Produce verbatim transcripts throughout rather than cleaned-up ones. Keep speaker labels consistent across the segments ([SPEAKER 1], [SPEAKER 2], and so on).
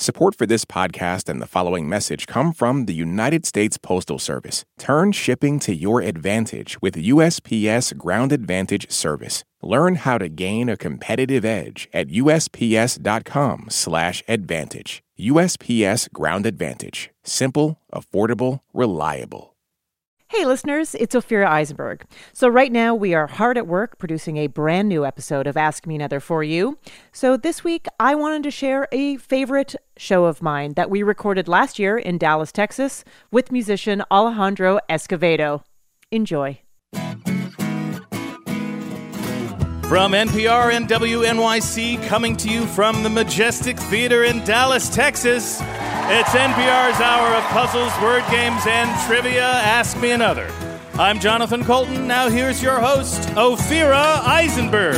[SPEAKER 1] Support for this podcast and the following message come from the United States Postal Service. Turn shipping to your advantage with U S P S Ground Advantage service. Learn how to gain a competitive edge at usps.com slash advantage. U S P S Ground Advantage. Simple, affordable, reliable.
[SPEAKER 2] Hey listeners, it's Ophira Eisenberg. So right now we are hard at work producing a brand new episode of Ask Me Another for you. So this week I wanted to share a favorite show of mine that we recorded last year in Dallas, Texas with musician Alejandro Escovedo. Enjoy.
[SPEAKER 3] From N P R and W N Y C, coming to you from the Majestic Theater in Dallas, Texas, it's N P R's hour of puzzles, word games, and trivia. Ask Me Another. I'm Jonathan Colton. Now here's your host, Ophira Eisenberg.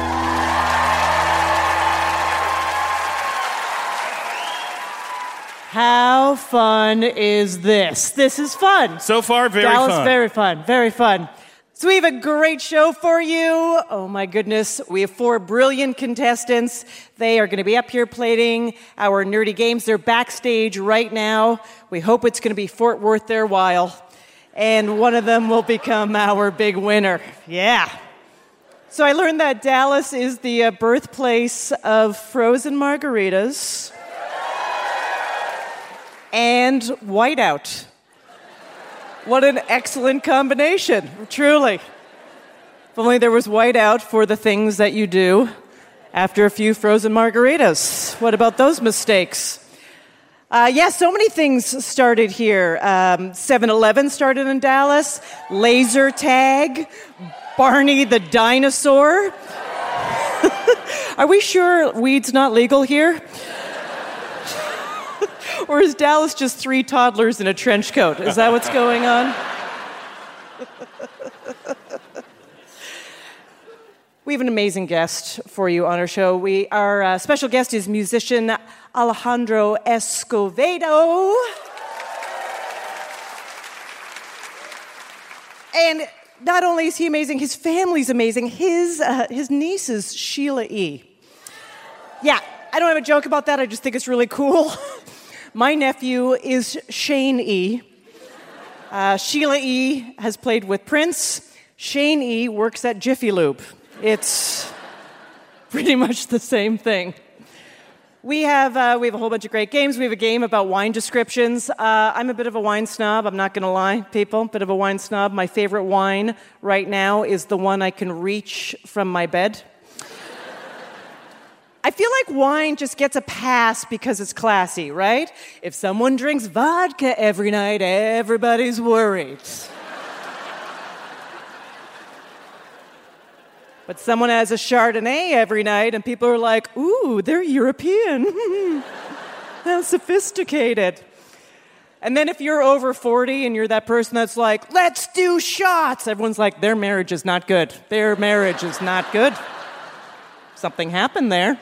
[SPEAKER 2] How fun is this? This is fun.
[SPEAKER 3] So far, very
[SPEAKER 2] Dallas,
[SPEAKER 3] fun.
[SPEAKER 2] very fun, very fun. So we have a great show for you. Oh my goodness. We have four brilliant contestants. They are going to be up here playing our nerdy games. They're backstage right now. We hope it's going to be Fort worth their while. And one of them will become our big winner. Yeah. So I learned that Dallas is the uh, birthplace of frozen margaritas and whiteout. What an excellent combination, truly. If only there was whiteout for the things that you do after a few frozen margaritas. What about those mistakes? Uh, yeah, so many things started here. Um, seven eleven started in Dallas, laser tag, Barney the dinosaur. Are we sure weed's not legal here? Or is Dallas just three toddlers in a trench coat? Is that what's going on? We have an amazing guest for you on our show. We, our uh, special guest is musician Alejandro Escovedo. And not only is he amazing, his family's amazing. His, uh, his niece is Sheila E. Yeah, I don't have a joke about that. I just think it's really cool. My nephew is Shane E. Uh, Sheila E. has played with Prince. Shane E. works at Jiffy Lube. It's pretty much the same thing. We have uh, we have a whole bunch of great games. We have a game about wine descriptions. Uh, I'm a bit of a wine snob. I'm not going to lie, people. Bit of a wine snob. My favorite wine right now is the one I can reach from my bed. I feel like wine just gets a pass because it's classy, right? If someone drinks vodka every night, everybody's worried. But someone has a Chardonnay every night, and people are like, ooh, they're European. How sophisticated. And then if you're over forty and you're that person that's like, let's do shots, everyone's like, their marriage is not good. Their marriage is not good. Something happened there.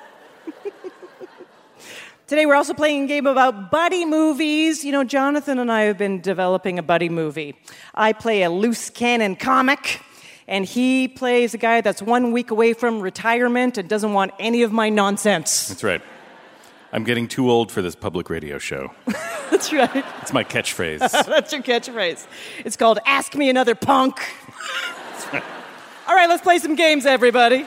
[SPEAKER 2] Today we're also playing a game about buddy movies. You know, Jonathan and I have been developing a buddy movie. I play a loose cannon comic, and he plays a guy that's one week away from retirement and doesn't want any of my nonsense.
[SPEAKER 3] That's right. I'm getting too old for this public radio show.
[SPEAKER 2] That's right.
[SPEAKER 3] It's my catchphrase.
[SPEAKER 2] That's your catchphrase. It's called Ask Me Another Punk. That's right. All right, let's play some games, everybody.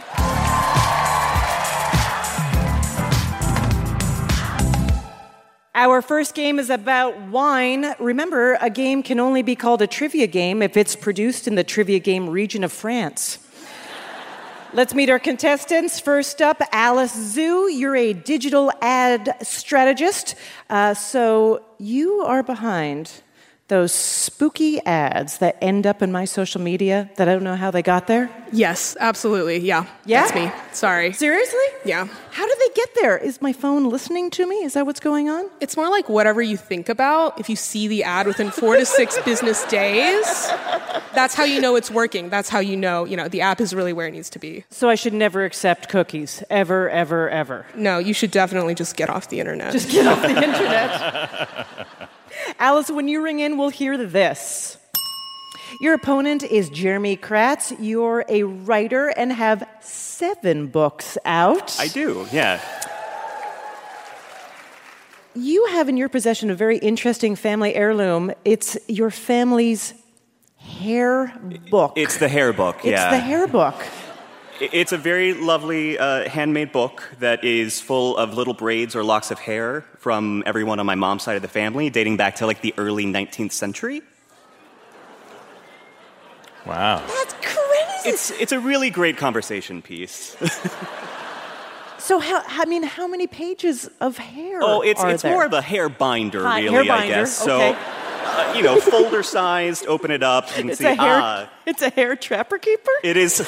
[SPEAKER 2] Our first game is about wine. Remember, a game can only be called a trivia game if it's produced in the trivia game region of France. Let's meet our contestants. First up, Alice Zhu. You're a digital ad strategist. Uh, so you are behind those spooky ads that end up in my social media that I don't know how they got there.
[SPEAKER 4] Yes, absolutely. Yeah.
[SPEAKER 2] Yeah?
[SPEAKER 4] That's me. Sorry.
[SPEAKER 2] Seriously?
[SPEAKER 4] Yeah.
[SPEAKER 2] How did they get there? Is my phone listening to me? Is that what's going on?
[SPEAKER 4] It's more like whatever you think about. If you see the ad within four to six business days, that's how you know it's working. That's how you know, you know, the app is really where it needs to be.
[SPEAKER 2] So I should never accept cookies. Ever, ever, ever.
[SPEAKER 4] No, you should definitely just get off the internet.
[SPEAKER 2] Just get off the internet. Alice, when you ring in, we'll hear this. Your opponent is Jeremy Kratz. You're a writer and have seven books out.
[SPEAKER 5] I do, yeah.
[SPEAKER 2] you have in your possession a very interesting family heirloom. It's your family's hair book.
[SPEAKER 5] It's the hair book,
[SPEAKER 2] it's
[SPEAKER 5] yeah.
[SPEAKER 2] It's the hair book.
[SPEAKER 5] It's a very lovely uh, handmade book that is full of little braids or locks of hair from everyone on my mom's side of the family, dating back to like the early nineteenth century.
[SPEAKER 3] Wow.
[SPEAKER 2] That's crazy.
[SPEAKER 5] It's it's a really great conversation piece.
[SPEAKER 2] So, how, I mean, how many pages of hair
[SPEAKER 5] Oh, it's
[SPEAKER 2] are
[SPEAKER 5] it's
[SPEAKER 2] there?
[SPEAKER 5] more of a hair binder,
[SPEAKER 2] Hi,
[SPEAKER 5] really,
[SPEAKER 2] hair
[SPEAKER 5] I
[SPEAKER 2] binder,
[SPEAKER 5] guess.
[SPEAKER 2] okay.
[SPEAKER 5] So, uh, you know, folder sized, open it up, you can
[SPEAKER 2] It's
[SPEAKER 5] see,
[SPEAKER 2] a hair,
[SPEAKER 5] ah,
[SPEAKER 2] it's a hair trapper keeper?
[SPEAKER 5] it is...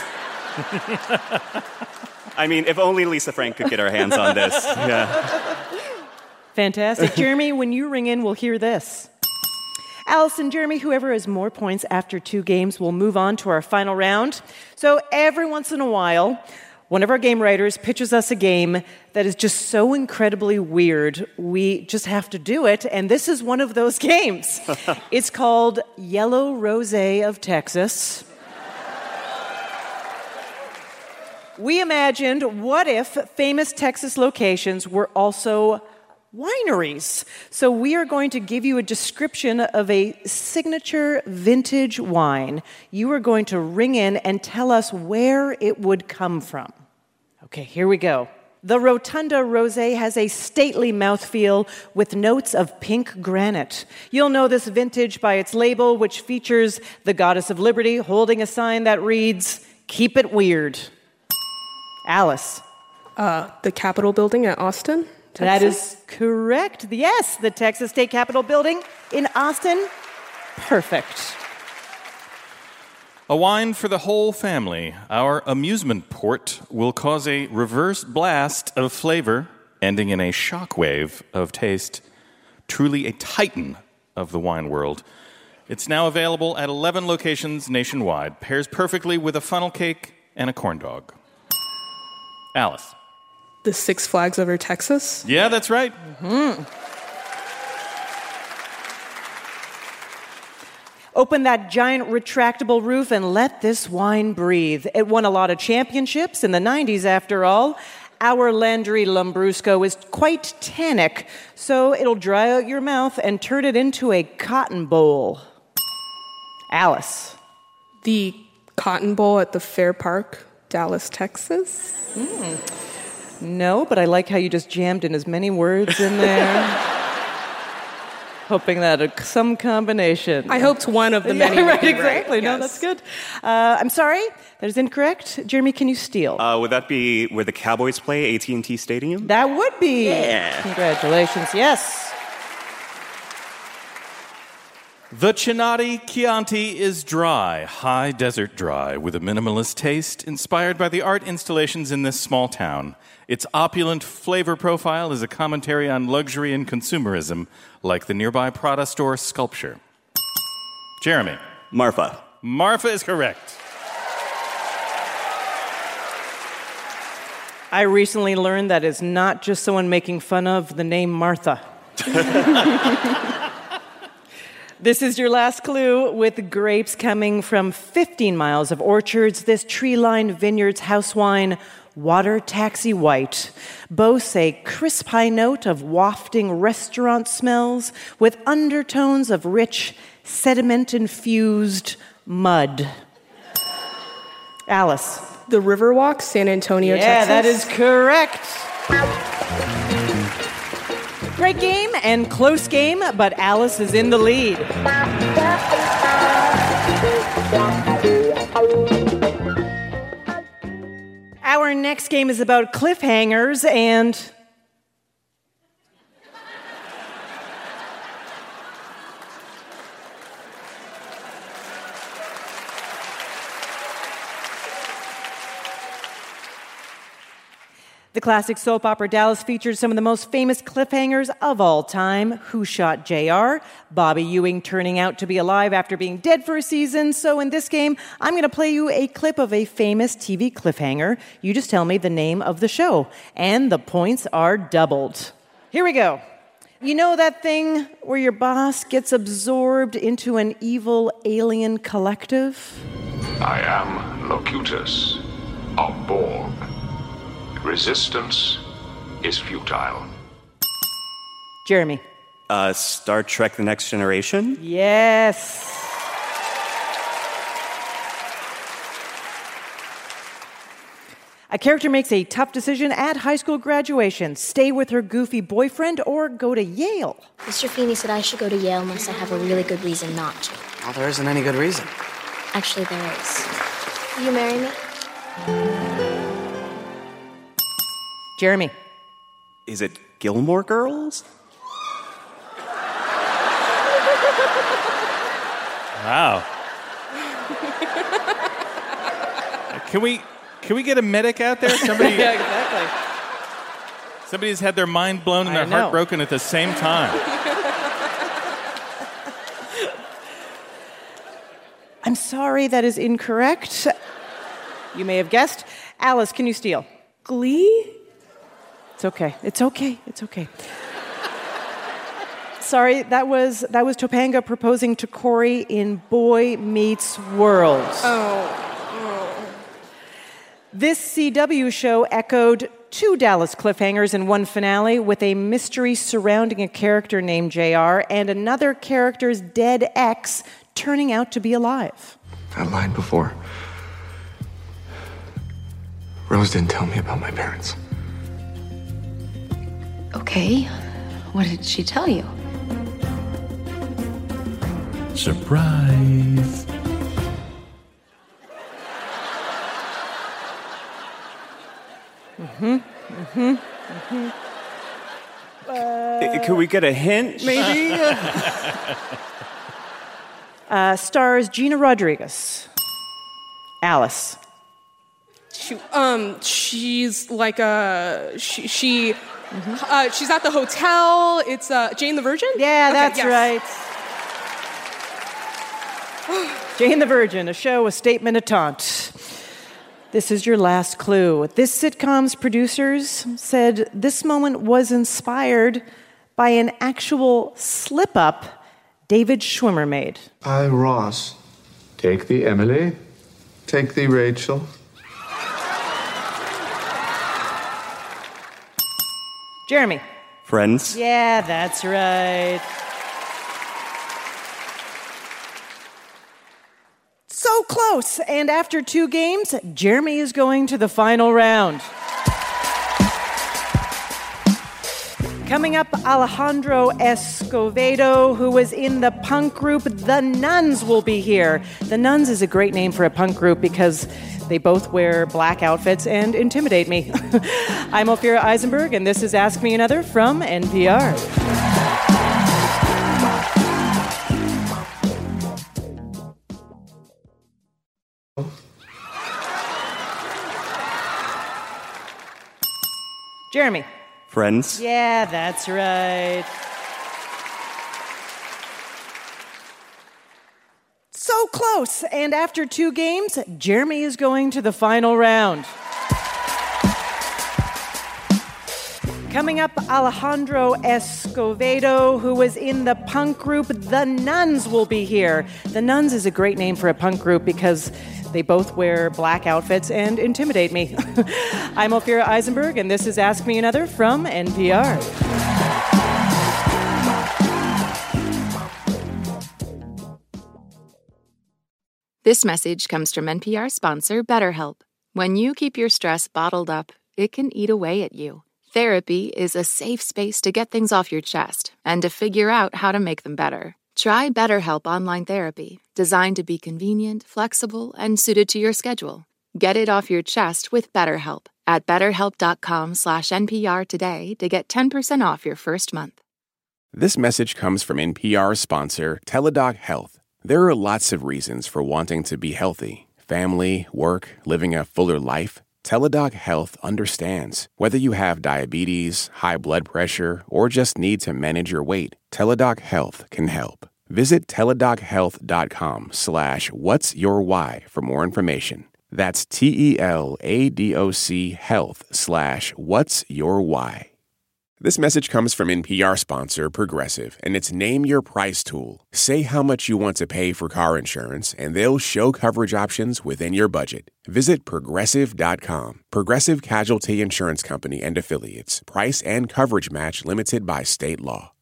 [SPEAKER 5] I mean, if only Lisa Frank could get her hands on this. Yeah.
[SPEAKER 2] Fantastic. Jeremy, when you ring in, we'll hear this. Alice and Jeremy, whoever has more points after two games will move on to our final round. So every once in a while, one of our game writers pitches us a game that is just so incredibly weird, we just have to do it, and this is one of those games. It's called Yellow Rosé of Texas. We imagined, what if famous Texas locations were also wineries? So we are going to give you a description of a signature vintage wine. You are going to ring in and tell us where it would come from. Okay, here we go. The Rotunda Rosé has a stately mouthfeel with notes of pink granite. You'll know this vintage by its label, which features the Goddess of Liberty holding a sign that reads, "Keep it weird." Alice.
[SPEAKER 4] Uh, the Capitol building at Austin, Texas?
[SPEAKER 2] That is correct. Yes, the Texas State Capitol building in Austin. Perfect.
[SPEAKER 3] A wine for the whole family. Our amusement port will cause a reverse blast of flavor, ending in a shockwave of taste. Truly a titan of the wine world. It's now available at eleven locations nationwide. Pairs perfectly with a funnel cake and a corn dog. Alice.
[SPEAKER 4] The Six Flags over Texas?
[SPEAKER 3] Yeah, that's right.
[SPEAKER 2] Mm-hmm. Open that giant retractable roof and let this wine breathe. It won a lot of championships in the nineties, after all. Our Landry Lambrusco is quite tannic, so it'll dry out your mouth and turn it into a cotton bowl. Alice.
[SPEAKER 4] The Cotton Bowl at the Fair Park, Dallas, Texas?
[SPEAKER 2] Mm. No, but I like how you just jammed in as many words in there. Hoping that a, some combination.
[SPEAKER 4] I hoped one of the many.
[SPEAKER 2] Yeah, right,
[SPEAKER 4] would be
[SPEAKER 2] exactly.
[SPEAKER 4] Right.
[SPEAKER 2] No,
[SPEAKER 4] yes.
[SPEAKER 2] that's good. Uh, I'm sorry, that is incorrect. Jeremy, can you steal?
[SPEAKER 5] Uh, would that be where the Cowboys play, A T and T Stadium?
[SPEAKER 2] That would be.
[SPEAKER 5] Yeah.
[SPEAKER 2] Congratulations, yes.
[SPEAKER 3] The Chinati Chianti is dry, high desert dry, with a minimalist taste inspired by the art installations in this small town. Its opulent flavor profile is a commentary on luxury and consumerism, like the nearby Prada store sculpture. Jeremy.
[SPEAKER 5] Marfa.
[SPEAKER 3] Marfa is correct.
[SPEAKER 2] I recently learned that it's not just someone making fun of the name Martha. This is your last clue. With grapes coming from fifteen miles of orchards, this tree-lined vineyard's house wine, Water Taxi White, boasts a crisp high note of wafting restaurant smells with undertones of rich, sediment-infused mud. Alice.
[SPEAKER 4] The Riverwalk, San Antonio,
[SPEAKER 2] yeah,
[SPEAKER 4] Texas?
[SPEAKER 2] that is correct. Great game and close game, but Alice is in the lead. Our next game is about cliffhangers and... The classic soap opera Dallas features some of the most famous cliffhangers of all time. Who Shot J R? Bobby Ewing turning out to be alive after being dead for a season. So in this game, I'm going to play you a clip of a famous T V cliffhanger. You just tell me the name of the show. And the points are doubled. Here we go. You know that thing where your boss gets absorbed into an evil alien collective?
[SPEAKER 6] I am Locutus of Borg. Resistance is futile.
[SPEAKER 2] Jeremy.
[SPEAKER 5] Uh, Star Trek The Next Generation?
[SPEAKER 2] Yes. A character makes a tough decision at high school graduation. Stay with her goofy boyfriend or go to Yale.
[SPEAKER 7] Mister Feeney said I should go to Yale unless I have a really good reason not to.
[SPEAKER 8] Well, there isn't any good reason.
[SPEAKER 7] Actually, there is. Will you marry me?
[SPEAKER 2] Jeremy.
[SPEAKER 5] Is it Gilmore Girls?
[SPEAKER 3] Wow. Can we can we get a medic out there? Somebody
[SPEAKER 2] Yeah, exactly.
[SPEAKER 3] Somebody's had their mind blown and
[SPEAKER 2] I
[SPEAKER 3] their
[SPEAKER 2] know.
[SPEAKER 3] heart broken at the same time.
[SPEAKER 2] I'm sorry, that is incorrect. You may have guessed. Alice, can you steal?
[SPEAKER 4] Glee?
[SPEAKER 2] It's okay. It's okay. It's okay. Sorry, that was that was Topanga proposing to Corey in Boy Meets World.
[SPEAKER 4] Oh.
[SPEAKER 2] This C W show echoed two Dallas cliffhangers in one finale with a mystery surrounding a character named J R and another character's dead ex turning out to be alive.
[SPEAKER 9] I lied before. Rose didn't tell me about my parents.
[SPEAKER 10] Okay. What did she tell you?
[SPEAKER 3] Surprise.
[SPEAKER 2] Mm-hmm. Mm-hmm. Mm-hmm.
[SPEAKER 5] Uh, Could we get a hint, maybe?
[SPEAKER 2] uh, stars Gina Rodriguez. Alice.
[SPEAKER 4] She, um, she's like a she. she mm-hmm. uh, she's at the hotel. It's uh, Jane the Virgin.
[SPEAKER 2] Yeah,
[SPEAKER 4] okay,
[SPEAKER 2] that's
[SPEAKER 4] yes.
[SPEAKER 2] right. Jane the Virgin, a show, a statement, a taunt. This is your last clue. This sitcom's producers said this moment was inspired by an actual slip-up David Schwimmer made.
[SPEAKER 9] I, Ross. Take the Emily. Take the Rachel.
[SPEAKER 2] Jeremy.
[SPEAKER 5] Friends?
[SPEAKER 2] Yeah, that's right. So close. And after two games, Jeremy is going to the final round. Coming up, Alejandro Escovedo, who was in the punk group The Nuns, will be here. The Nuns is a great name for a punk group because they both wear black outfits and intimidate me. I'm Ophira Eisenberg, and this is Ask Me Another from N P R. Jeremy.
[SPEAKER 5] Friends?
[SPEAKER 2] Yeah, that's right. So close. And after two games, Jeremy is going to the final round. Coming up, Alejandro Escovedo, who was in the punk group The Nuns, will be here. The Nuns is a great name for a punk group because they both wear black outfits and intimidate me. I'm Ophira Eisenberg, and this is Ask Me Another from N P R.
[SPEAKER 11] This message comes from N P R sponsor BetterHelp. When you keep your stress bottled up, it can eat away at you. Therapy is a safe space to get things off your chest and to figure out how to make them better. Try BetterHelp Online Therapy, designed to be convenient, flexible, and suited to your schedule. Get it off your chest with BetterHelp at betterhelp.com slash NPR today to get ten percent off your first month.
[SPEAKER 1] This message comes from N P R sponsor Teladoc Health. There are lots of reasons for wanting to be healthy. Family, work, living a fuller life. Teladoc Health understands. Whether you have diabetes, high blood pressure, or just need to manage your weight, Teladoc Health can help. Visit teladochealth.com slash what's your why for more information. That's T-E-L-A-D-O-C health slash what's your why. This message comes from N P R sponsor Progressive, and it's Name Your Price tool. Say how much you want to pay for car insurance, and they'll show coverage options within your budget. Visit Progressive dot com. Progressive Casualty Insurance Company and Affiliates. Price and coverage match limited by state law.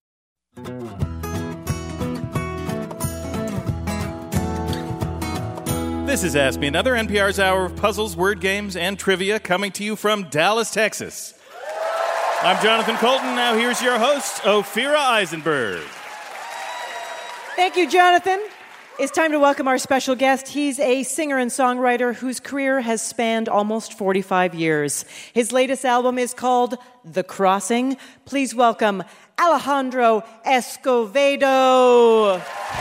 [SPEAKER 3] This is Ask Me Another, N P R's hour of puzzles, word games, and trivia, coming to you from Dallas, Texas. I'm Jonathan Colton. Now here's your host, Ophira Eisenberg.
[SPEAKER 2] Thank you, Jonathan. It's time to welcome our special guest. He's a singer and songwriter whose career has spanned almost forty-five years. His latest album is called The Crossing. Please welcome Alejandro Escovedo.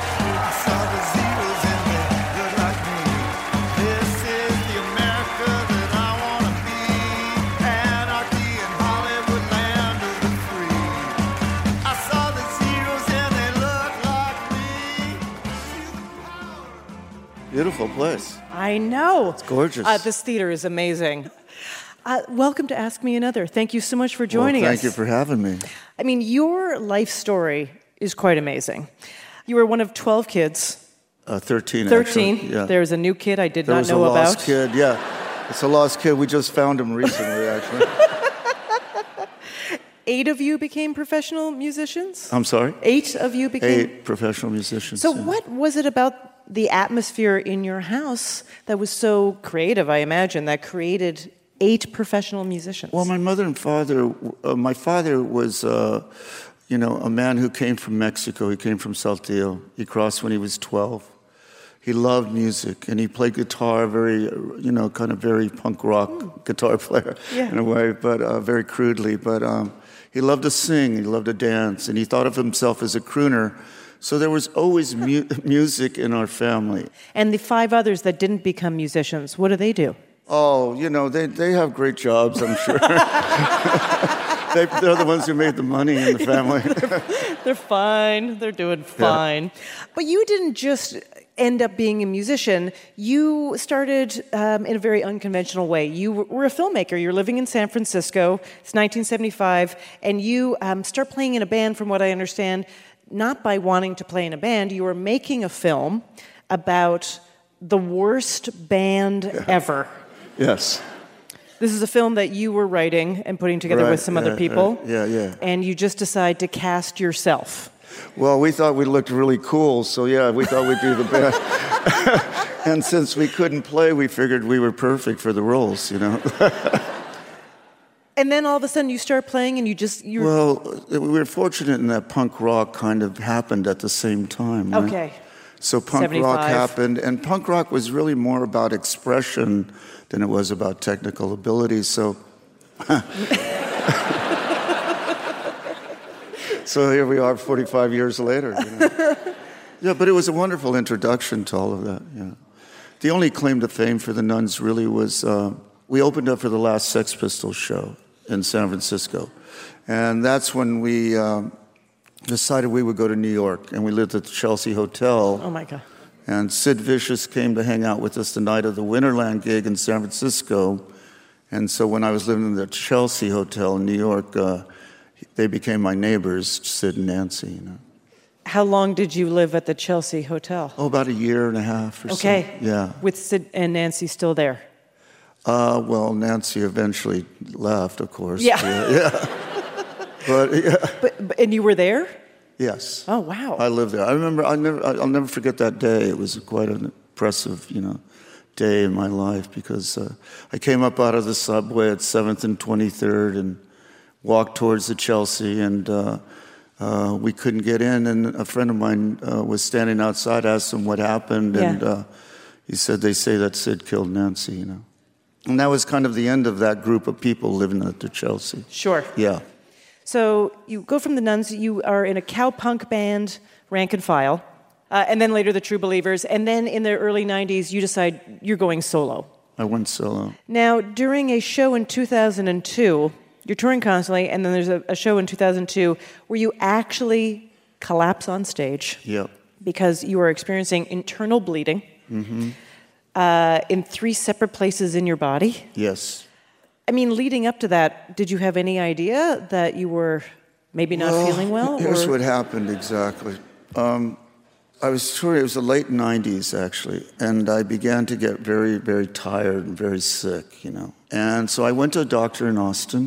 [SPEAKER 8] Beautiful place.
[SPEAKER 2] I know.
[SPEAKER 8] It's gorgeous.
[SPEAKER 2] Uh, this theater is amazing. Uh, welcome to Ask Me Another. Thank you so much for joining
[SPEAKER 8] well, thank
[SPEAKER 2] us.
[SPEAKER 8] Thank you for having me.
[SPEAKER 2] I mean, your life story is quite amazing. You were one of twelve kids.
[SPEAKER 8] Uh, thirteen,
[SPEAKER 2] thirteen.
[SPEAKER 8] Actually. Yeah.
[SPEAKER 2] There's a new kid I did
[SPEAKER 8] there
[SPEAKER 2] not know
[SPEAKER 8] about. There was a
[SPEAKER 2] about.
[SPEAKER 8] lost kid, yeah. It's a lost kid. We just found him recently, actually.
[SPEAKER 2] Eight of you became professional musicians?
[SPEAKER 8] I'm sorry?
[SPEAKER 2] Eight of you became...
[SPEAKER 8] Eight professional musicians.
[SPEAKER 2] So
[SPEAKER 8] yeah.
[SPEAKER 2] what was it about the atmosphere in your house that was so creative, I imagine, that created eight professional musicians?
[SPEAKER 8] Well, my mother and father, uh, my father was, uh, you know, a man who came from Mexico. He came from Saltillo. He crossed when he was twelve. He loved music, and he played guitar, very, you know, kind of very punk rock mm. guitar player
[SPEAKER 2] yeah.
[SPEAKER 8] in a way, but uh, very crudely. But um, he loved to sing, he loved to dance, and he thought of himself as a crooner. So there was always mu- music in our family.
[SPEAKER 2] And the five others that didn't become musicians, what do they do?
[SPEAKER 8] Oh, you know, they they have great jobs, I'm sure. they, they're the ones who made the money in the family.
[SPEAKER 2] they're, they're fine. They're doing fine. Yeah. But you didn't just end up being a musician. You started um, in a very unconventional way. You were a filmmaker. You're living in San Francisco. It's nineteen seventy-five. And you um, start playing in a band, from what I understand, not by wanting to play in a band. You were making a film about the worst band
[SPEAKER 8] yeah.
[SPEAKER 2] ever.
[SPEAKER 8] Yes.
[SPEAKER 2] This is a film that you were writing and putting together
[SPEAKER 8] right,
[SPEAKER 2] with some
[SPEAKER 8] yeah,
[SPEAKER 2] other people.
[SPEAKER 8] Right. Yeah, yeah.
[SPEAKER 2] And you just decide to cast yourself.
[SPEAKER 8] Well, we thought we looked really cool, so yeah, we thought we'd do the best. And since we couldn't play, we figured we were perfect for the roles, you know.
[SPEAKER 2] And then all of a sudden you start playing and you just... You're...
[SPEAKER 8] Well, we were fortunate in that punk rock kind of happened at the same time. Right?
[SPEAKER 2] Okay.
[SPEAKER 8] So punk
[SPEAKER 2] seventy-five.
[SPEAKER 8] rock happened, and punk rock was really more about expression than it was about technical ability, so... So here we are forty-five years later. You know? Yeah, but it was a wonderful introduction to all of that, yeah. The only claim to fame for the Nuns really was... Uh, we opened up for the last Sex Pistols show in San Francisco. And that's when we um, decided we would go to New York. And we lived at the Chelsea Hotel.
[SPEAKER 2] Oh, my God.
[SPEAKER 8] And Sid Vicious came to hang out with us the night of the Winterland gig in San Francisco. And so when I was living in the Chelsea Hotel in New York, uh, they became my neighbors, Sid and Nancy, you know.
[SPEAKER 2] How long did you live at the Chelsea Hotel?
[SPEAKER 8] Oh, about a year and a half or so.
[SPEAKER 2] Okay.
[SPEAKER 8] Yeah.
[SPEAKER 2] With Sid and Nancy still there?
[SPEAKER 8] Uh, well, Nancy eventually left, of course.
[SPEAKER 2] Yeah.
[SPEAKER 8] Yeah. yeah. But, yeah.
[SPEAKER 2] But, but, and you were there?
[SPEAKER 8] Yes.
[SPEAKER 2] Oh, wow.
[SPEAKER 8] I lived there. I remember, I never, I'll never forget that day. It was quite an impressive, you know, day in my life because uh, I came up out of the subway at seventh and twenty-third and walked towards the Chelsea, and uh, uh, we couldn't get in. And a friend of mine uh, was standing outside, asked him what happened,
[SPEAKER 2] yeah.
[SPEAKER 8] and uh, he said, they say that Sid killed Nancy, you know. And that was kind of the end of that group of people living at the Chelsea.
[SPEAKER 2] Sure.
[SPEAKER 8] Yeah.
[SPEAKER 2] So you go from the Nuns, you are in a cowpunk band, Rank and File, uh, and then later the True Believers, and then in the early nineties, you decide you're going solo.
[SPEAKER 8] I went solo.
[SPEAKER 2] Now, during a show in two thousand two, you're touring constantly, and then there's a, a show in two thousand two where you actually collapse on stage.
[SPEAKER 8] Yep.
[SPEAKER 2] Because you are experiencing internal bleeding.
[SPEAKER 8] Mm-hmm.
[SPEAKER 2] Uh, in three separate places in your body.
[SPEAKER 8] Yes.
[SPEAKER 2] I mean, leading up to that, did you have any idea that you were maybe not
[SPEAKER 8] well,
[SPEAKER 2] feeling well?
[SPEAKER 8] Here's
[SPEAKER 2] or?
[SPEAKER 8] what happened exactly. Um, I was touring, it was the late nineties, actually, and I began to get very, very tired and very sick, you know. And so I went to a doctor in Austin,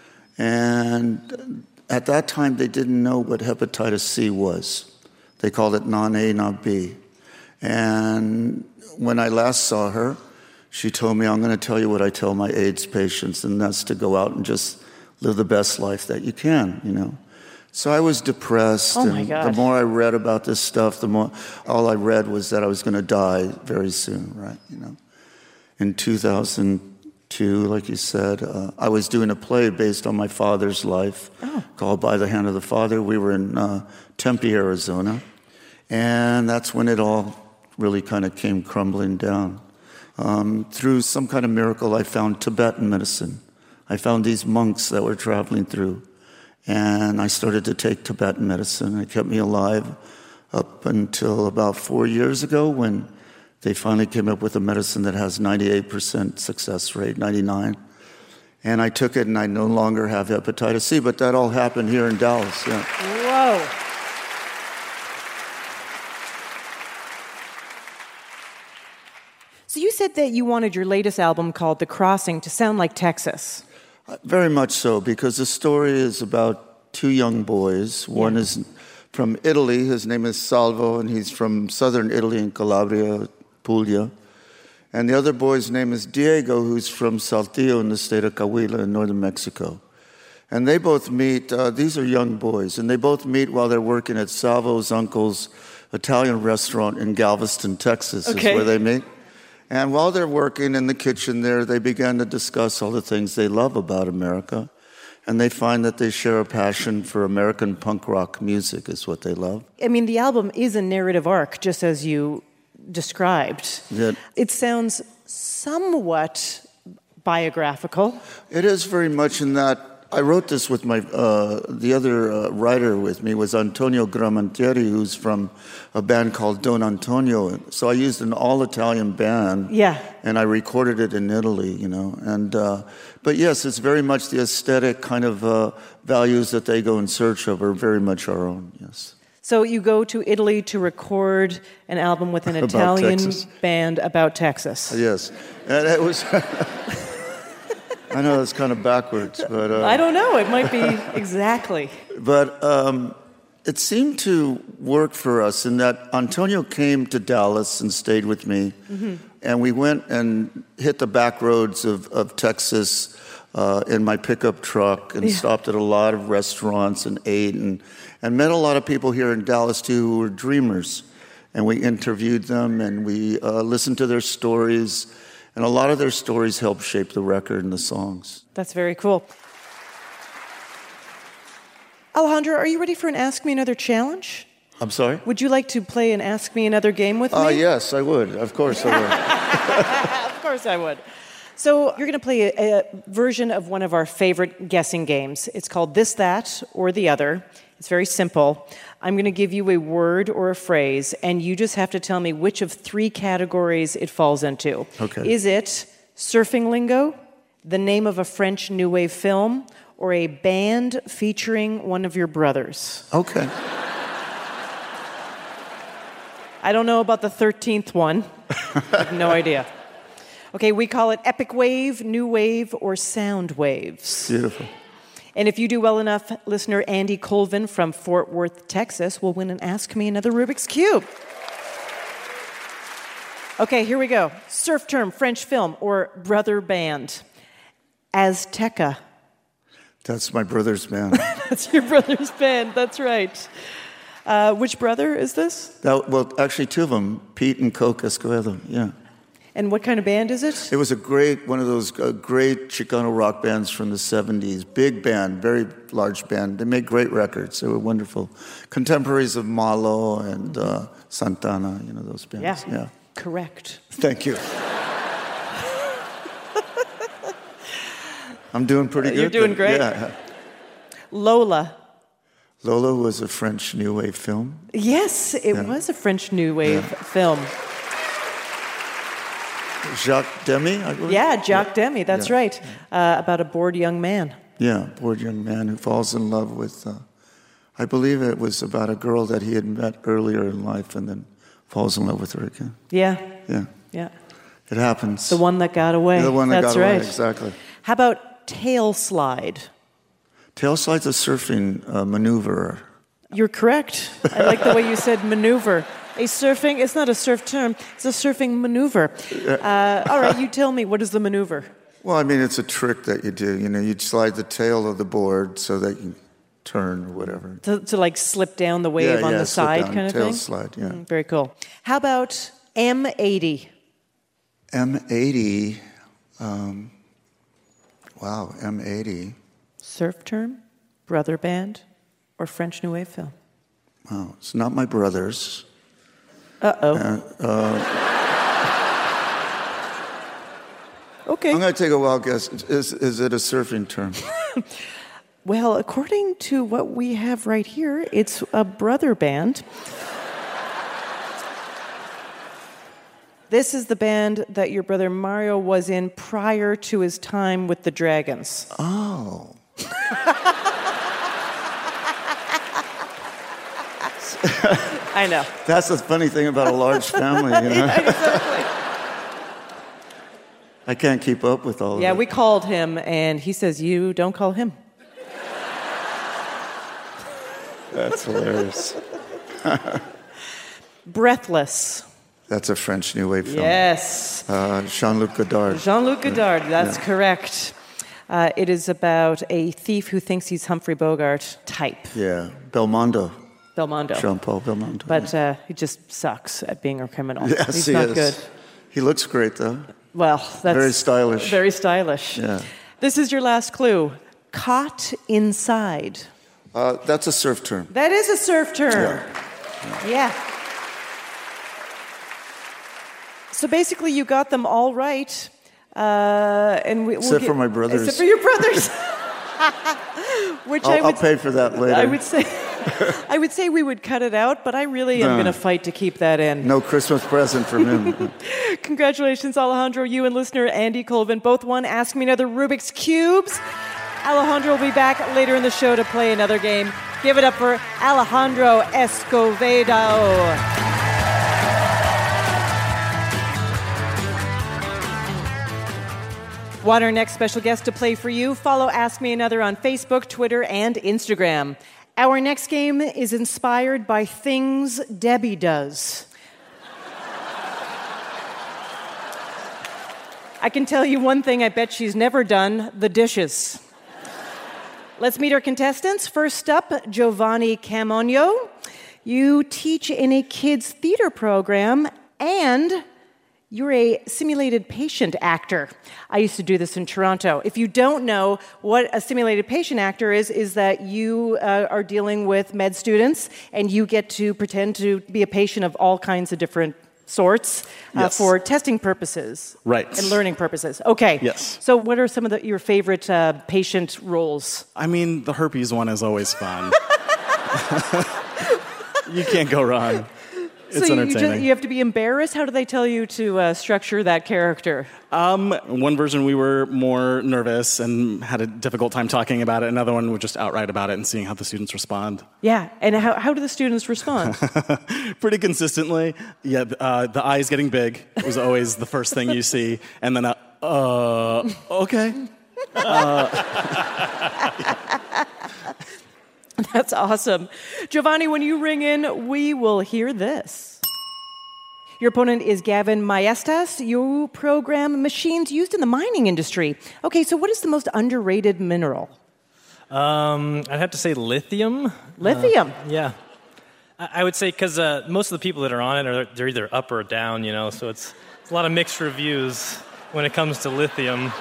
[SPEAKER 8] and at that time, they didn't know what hepatitis C was. They called it non-A, non-B. And when I last saw her, she told me, I'm going to tell you what I tell my AIDS patients, and that's to go out and just live the best life that you can, you know. So I was depressed,
[SPEAKER 2] oh my
[SPEAKER 8] and
[SPEAKER 2] God.
[SPEAKER 8] the more I read about this stuff, the more, all I read was that I was going to die very soon, right, you know. In two thousand two, like you said, uh, I was doing a play based on my father's life oh. called By the Hand of the Father. We were in uh, Tempe, Arizona, and that's when it all really kind of came crumbling down. Um, through some kind of miracle, I found Tibetan medicine. I found these monks that were traveling through, and I started to take Tibetan medicine. It kept me alive up until about four years ago when they finally came up with a medicine that has ninety-eight percent success rate, ninety-nine. And I took it, and I no longer have hepatitis C, but that all happened here in Dallas. Yeah.
[SPEAKER 2] Whoa. So you said that you wanted your latest album called The Crossing to sound like Texas.
[SPEAKER 8] Uh, very much so, because the story is about two young boys. One yeah. is from Italy. His name is Salvo, and he's from southern Italy in Calabria, Puglia. And the other boy's name is Diego, who's from Saltillo in the state of Coahuila in northern Mexico. And they both meet, uh, these are young boys, and they both meet while they're working at Salvo's uncle's Italian restaurant in Galveston, Texas,
[SPEAKER 2] okay.
[SPEAKER 8] is where they meet. And while they're working in the kitchen there, they began to discuss all the things they love about America. And they find that they share a passion for American punk rock music is what they love.
[SPEAKER 2] I mean, the album is a narrative arc, just as you described.
[SPEAKER 8] Yeah.
[SPEAKER 2] It sounds somewhat biographical.
[SPEAKER 8] It is very much in that. I wrote this with my, uh, the other uh, writer with me was Antonio Gramantieri, who's from a band called Don Antonio. So I used an all-Italian band.
[SPEAKER 2] Yeah.
[SPEAKER 8] And I recorded it in Italy, you know. And uh, but yes, it's very much the aesthetic kind of uh, values that they go in search of are very much our own, yes.
[SPEAKER 2] So you go to Italy to record an album with an Italian
[SPEAKER 8] Texas.
[SPEAKER 2] band about Texas.
[SPEAKER 8] Yes. And it was... I know that's kind of backwards, but... Uh,
[SPEAKER 2] I don't know. It might be exactly.
[SPEAKER 8] But um, it seemed to work for us in that Antonio came to Dallas and stayed with me, mm-hmm. and we went and hit the back roads of, of Texas uh, in my pickup truck and yeah. stopped at a lot of restaurants and ate and, and met a lot of people here in Dallas, too, who were dreamers. And we interviewed them, and we uh, listened to their stories. And a lot of their stories help shape the record and the songs.
[SPEAKER 2] That's very cool. Alejandro, are you ready for an Ask Me Another challenge?
[SPEAKER 8] I'm sorry?
[SPEAKER 2] Would you like to play an Ask Me Another game with
[SPEAKER 8] uh,
[SPEAKER 2] me?
[SPEAKER 8] Yes, I would. Of course I would.
[SPEAKER 2] Of course I would. So you're going to play a, a version of one of our favorite guessing games. It's called This, That, or The Other. It's very simple. I'm going to give you a word or a phrase, and you just have to tell me which of three categories it falls into.
[SPEAKER 8] Okay.
[SPEAKER 2] Is it surfing lingo, the name of a French New Wave film, or a band featuring one of your brothers?
[SPEAKER 8] Okay.
[SPEAKER 2] I don't know about the thirteenth one. I have no idea. Okay, we call it epic wave, new wave, or sound waves.
[SPEAKER 8] Beautiful.
[SPEAKER 2] And if you do well enough, listener Andy Colvin from Fort Worth, Texas, will win an Ask Me Another Rubik's Cube. Okay, here we go. Surf term, French film, or brother band. Azteca.
[SPEAKER 8] That's my brother's band.
[SPEAKER 2] That's your brother's band, that's right. Uh, which brother is this?
[SPEAKER 8] That, well, actually two of them, Pete and Coke Escovedo, yeah.
[SPEAKER 2] And what kind of band is it?
[SPEAKER 8] It was a great, one of those uh, great Chicano rock bands from the seventies. Big band, very large band. They made great records. They were wonderful. Contemporaries of Malo and uh, Santana, you know, those bands.
[SPEAKER 2] Yeah,
[SPEAKER 8] yeah.
[SPEAKER 2] Correct.
[SPEAKER 8] Thank you. I'm doing pretty good.
[SPEAKER 2] You're doing
[SPEAKER 8] then.
[SPEAKER 2] great.
[SPEAKER 8] Yeah.
[SPEAKER 2] Lola.
[SPEAKER 8] Lola was a French New Wave film.
[SPEAKER 2] Yes, it yeah. was a French New Wave
[SPEAKER 8] yeah.
[SPEAKER 2] film.
[SPEAKER 8] Jacques Demy, I believe?
[SPEAKER 2] Yeah, Jacques yeah. Demy, that's
[SPEAKER 8] yeah.
[SPEAKER 2] right. Uh, about a bored young man.
[SPEAKER 8] Yeah, bored young man who falls in love with, uh, I believe it was about a girl that he had met earlier in life and then falls in love with her again.
[SPEAKER 2] Yeah.
[SPEAKER 8] Yeah.
[SPEAKER 2] Yeah.
[SPEAKER 8] It happens.
[SPEAKER 2] The one that got away.
[SPEAKER 8] The one that
[SPEAKER 2] that's
[SPEAKER 8] got
[SPEAKER 2] right.
[SPEAKER 8] away, exactly.
[SPEAKER 2] How about tail slide?
[SPEAKER 8] Tail slide's a surfing uh, maneuver.
[SPEAKER 2] You're correct. I like the way you said maneuver. A surfing, it's not a surf term, it's a surfing maneuver. Uh, all right, you tell me, what is the maneuver?
[SPEAKER 8] Well, I mean, it's a trick that you do. You know, you slide the tail of the board so that you turn or whatever.
[SPEAKER 2] To, to like slip down the wave
[SPEAKER 8] yeah,
[SPEAKER 2] on
[SPEAKER 8] yeah,
[SPEAKER 2] the side
[SPEAKER 8] down,
[SPEAKER 2] kind of
[SPEAKER 8] tail
[SPEAKER 2] thing?
[SPEAKER 8] slide, yeah.
[SPEAKER 2] Mm, very cool. How about M eighty?
[SPEAKER 8] M eighty, um, wow, M eighty.
[SPEAKER 2] Surf term, brother band, or French New Wave film?
[SPEAKER 8] Wow, it's not my brothers.
[SPEAKER 2] Uh-oh.
[SPEAKER 8] Uh, uh,
[SPEAKER 2] Okay.
[SPEAKER 8] I'm going to take a wild guess. Is, is it a surfing term?
[SPEAKER 2] Well, according to what we have right here, it's a brother band. This is the band that your brother Mario was in prior to his time with the Dragons.
[SPEAKER 8] Oh.
[SPEAKER 2] I know.
[SPEAKER 8] That's the funny thing about a large family, you know?
[SPEAKER 2] Yeah, exactly.
[SPEAKER 8] I can't keep up with all of
[SPEAKER 2] Yeah,
[SPEAKER 8] it.
[SPEAKER 2] we called him, and he says, you don't call him.
[SPEAKER 8] That's hilarious.
[SPEAKER 2] Breathless.
[SPEAKER 8] That's a French New Wave film.
[SPEAKER 2] Yes.
[SPEAKER 8] Uh, Jean-Luc Godard.
[SPEAKER 2] Jean-Luc Godard, that's
[SPEAKER 8] yeah.
[SPEAKER 2] correct. Uh, it is about a thief who thinks he's Humphrey Bogart type.
[SPEAKER 8] Yeah, Belmondo.
[SPEAKER 2] Belmondo.
[SPEAKER 8] Jean-Paul Belmondo.
[SPEAKER 2] But
[SPEAKER 8] yeah.
[SPEAKER 2] uh, he just sucks at being a criminal.
[SPEAKER 8] Yes,
[SPEAKER 2] he's
[SPEAKER 8] he
[SPEAKER 2] not
[SPEAKER 8] is.
[SPEAKER 2] good.
[SPEAKER 8] He looks great, though.
[SPEAKER 2] Well, that's...
[SPEAKER 8] Very stylish.
[SPEAKER 2] Very stylish.
[SPEAKER 8] Yeah.
[SPEAKER 2] This is your last clue. Caught inside.
[SPEAKER 8] Uh, that's a surf term.
[SPEAKER 2] That is a surf term.
[SPEAKER 8] Yeah.
[SPEAKER 2] yeah. So basically, you got them all right. Uh, and we, we'll
[SPEAKER 8] Except
[SPEAKER 2] get,
[SPEAKER 8] for my brothers.
[SPEAKER 2] Except for your brothers. Which
[SPEAKER 8] I'll,
[SPEAKER 2] I would,
[SPEAKER 8] I'll pay for that later.
[SPEAKER 2] I would say, I would say we would cut it out, but I really am
[SPEAKER 8] No.
[SPEAKER 2] going to fight to keep that in.
[SPEAKER 8] No Christmas present from him.
[SPEAKER 2] Congratulations, Alejandro. You and listener Andy Colvin both won Ask Me Another Rubik's Cubes. Alejandro will be back later in the show to play another game. Give it up for Alejandro Escovedo. Want our next special guest to play for you? Follow Ask Me Another on Facebook, Twitter, and Instagram. Our next game is inspired by things Debbie does. I can tell you one thing I bet she's never done, the dishes. Let's meet our contestants. First up, Giovanni Camonio. You teach in a kids' theater program, and you're a simulated patient actor. I used to do this in Toronto. If you don't know what a simulated patient actor is, is that you uh, are dealing with med students, and you get to pretend to be a patient of all kinds of different sorts uh,
[SPEAKER 12] Yes.
[SPEAKER 2] for testing purposes.
[SPEAKER 12] Right.
[SPEAKER 2] And learning purposes. Okay.
[SPEAKER 12] Yes.
[SPEAKER 2] So what are some of the, your favorite uh, patient roles?
[SPEAKER 12] I mean, the herpes one is always fun. You can't go wrong. It's
[SPEAKER 2] so you,
[SPEAKER 12] entertaining.
[SPEAKER 2] just, you have to be embarrassed? How do they tell you to uh, structure that character?
[SPEAKER 12] Um, one version we were more nervous and had a difficult time talking about it. Another one we're just outright about it and seeing how the students respond.
[SPEAKER 2] Yeah, and how, how do the students respond?
[SPEAKER 12] Pretty consistently. Yeah, uh, the eyes getting big was always the first thing you see. And then, uh, uh okay. Uh,
[SPEAKER 2] That's awesome. Giovanni, when you ring in, we will hear this. Your opponent is Gavin Maestas. You program machines used in the mining industry. Okay, so what is the most underrated mineral?
[SPEAKER 13] Um, I'd have to say lithium.
[SPEAKER 2] Lithium?
[SPEAKER 13] Uh, yeah. I, I would say because uh, most of the people that are on it, are they're either up or down, you know, so it's, it's a lot of mixed reviews when it comes to lithium.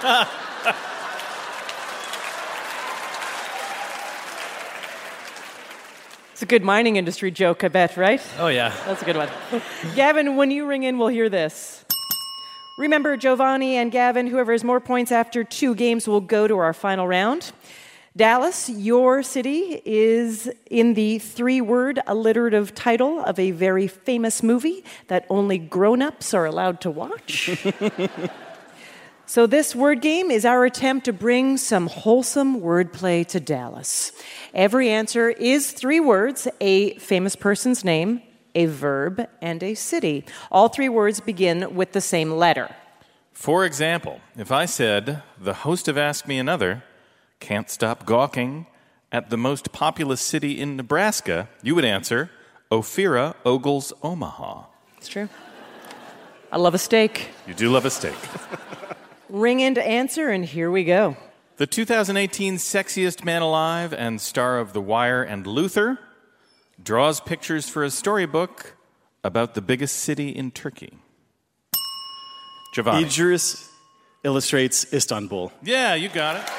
[SPEAKER 2] It's a good mining industry joke, I bet, right?
[SPEAKER 13] Oh, yeah.
[SPEAKER 2] That's a good one. Gavin, when you ring in, we'll hear this. Remember, Giovanni and Gavin, whoever has more points after two games will go to our final round. Dallas, your city is in the three-word alliterative title of a very famous movie that only grown-ups are allowed to watch. So this word game is our attempt to bring some wholesome wordplay to Dallas. Every answer is three words, a famous person's name, a verb, and a city. All three words begin with the same letter.
[SPEAKER 3] For example, if I said, the host of Ask Me Another can't stop gawking at the most populous city in Nebraska, you would answer, Ophira Ogles, Omaha.
[SPEAKER 2] It's true. I love a steak.
[SPEAKER 3] You do love a steak.
[SPEAKER 2] Ring in to answer, and here we go.
[SPEAKER 3] The two thousand eighteen Sexiest Man Alive and star of The Wire and Luther draws pictures for a storybook about the biggest city in Turkey. Giovanni.
[SPEAKER 12] Idris illustrates Istanbul.
[SPEAKER 3] Yeah, you got it.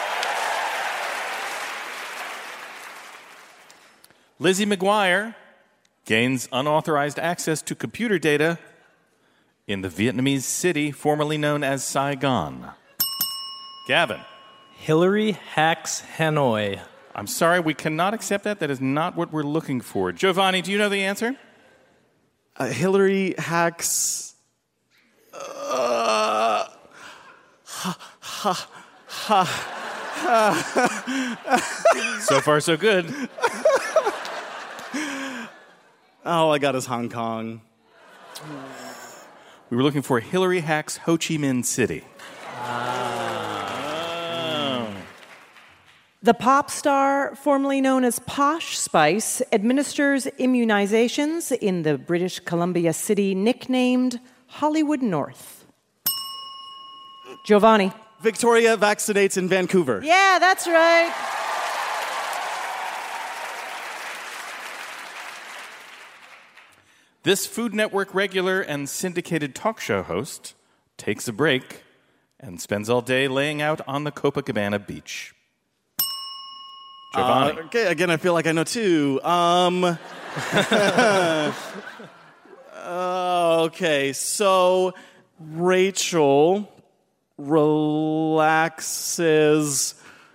[SPEAKER 3] Lizzie McGuire gains unauthorized access to computer data in the Vietnamese city formerly known as Saigon. Gavin.
[SPEAKER 13] Hillary hacks Hanoi.
[SPEAKER 3] I'm sorry, we cannot accept that. That is not what we're looking for. Giovanni, do you know the answer?
[SPEAKER 12] Uh, Hillary hacks... Uh, ha, ha, ha, ha.
[SPEAKER 3] So far, so good.
[SPEAKER 12] All I got is Hong Kong.
[SPEAKER 3] We were looking for Hillary hacks Ho Chi Minh City.
[SPEAKER 2] Ah. Oh. The pop star, formerly known as Posh Spice, administers immunizations in the British Columbia city nicknamed Hollywood North. Giovanni.
[SPEAKER 12] Victoria vaccinates in Vancouver.
[SPEAKER 2] Yeah, that's right.
[SPEAKER 3] This Food Network regular and syndicated talk show host takes a break and spends all day laying out on the Copacabana beach. Giovanni.
[SPEAKER 12] Uh, okay, again, I feel like I know too. Um, uh, okay, so Rachel relaxes.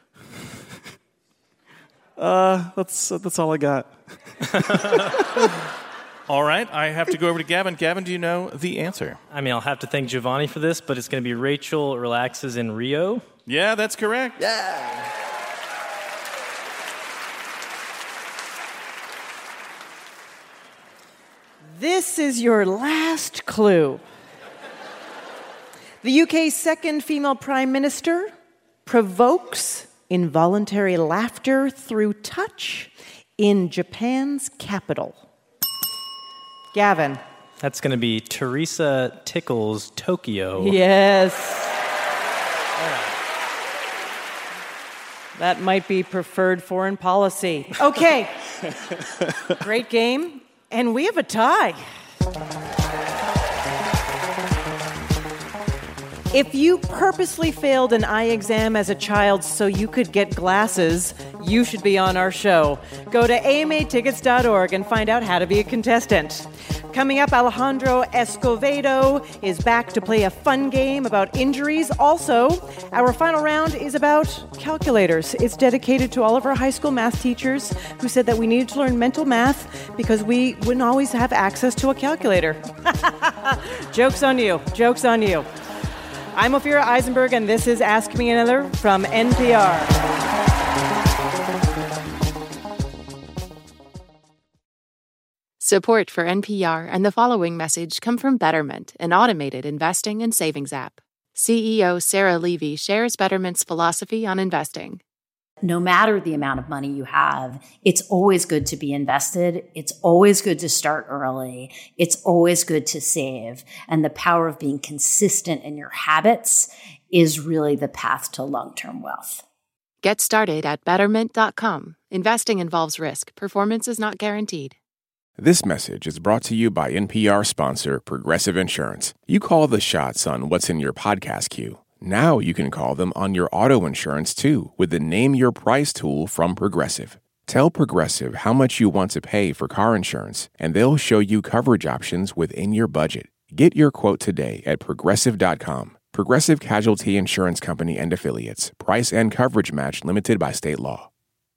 [SPEAKER 12] Uh, that's that's all I got.
[SPEAKER 3] All right, I have to go over to Gavin. Gavin, do you know the answer?
[SPEAKER 13] I mean, I'll have to thank Giovanni for this, but it's going to be Rachel relaxes in Rio.
[SPEAKER 3] Yeah, that's correct.
[SPEAKER 12] Yeah.
[SPEAKER 2] This is your last clue. The U K's second female prime minister provokes involuntary laughter through touch in Japan's capital. Gavin.
[SPEAKER 13] That's going to be Teresa Tickles Tokyo.
[SPEAKER 2] Yes. That might be preferred foreign policy. Okay. Great game. And we have a tie. If you purposely failed an eye exam as a child so you could get glasses, you should be on our show. Go to A M A tickets dot org and find out how to be a contestant. Coming up, Alejandro Escovedo is back to play a fun game about injuries. Also, our final round is about calculators. It's dedicated to all of our high school math teachers who said that we needed to learn mental math because we wouldn't always have access to a calculator. Joke's on you. Joke's on you. I'm Ophira Eisenberg, and this is Ask Me Another from N P R.
[SPEAKER 11] Support for N P R and the following message come from Betterment, an automated investing and savings app. C E O Sarah Levy shares Betterment's philosophy on investing.
[SPEAKER 14] No matter the amount of money you have, it's always good to be invested. It's always good to start early. It's always good to save. And the power of being consistent in your habits is really the path to long-term wealth.
[SPEAKER 11] Get started at betterment dot com. Investing involves risk. Performance is not guaranteed.
[SPEAKER 1] This message is brought to you by N P R sponsor Progressive Insurance. You call the shots on what's in your podcast queue. Now you can call them on your auto insurance, too, with the Name Your Price tool from Progressive. Tell Progressive how much you want to pay for car insurance, and they'll show you coverage options within your budget. Get your quote today at progressive dot com. Progressive Casualty Insurance Company and Affiliates. Price and coverage match limited by state law.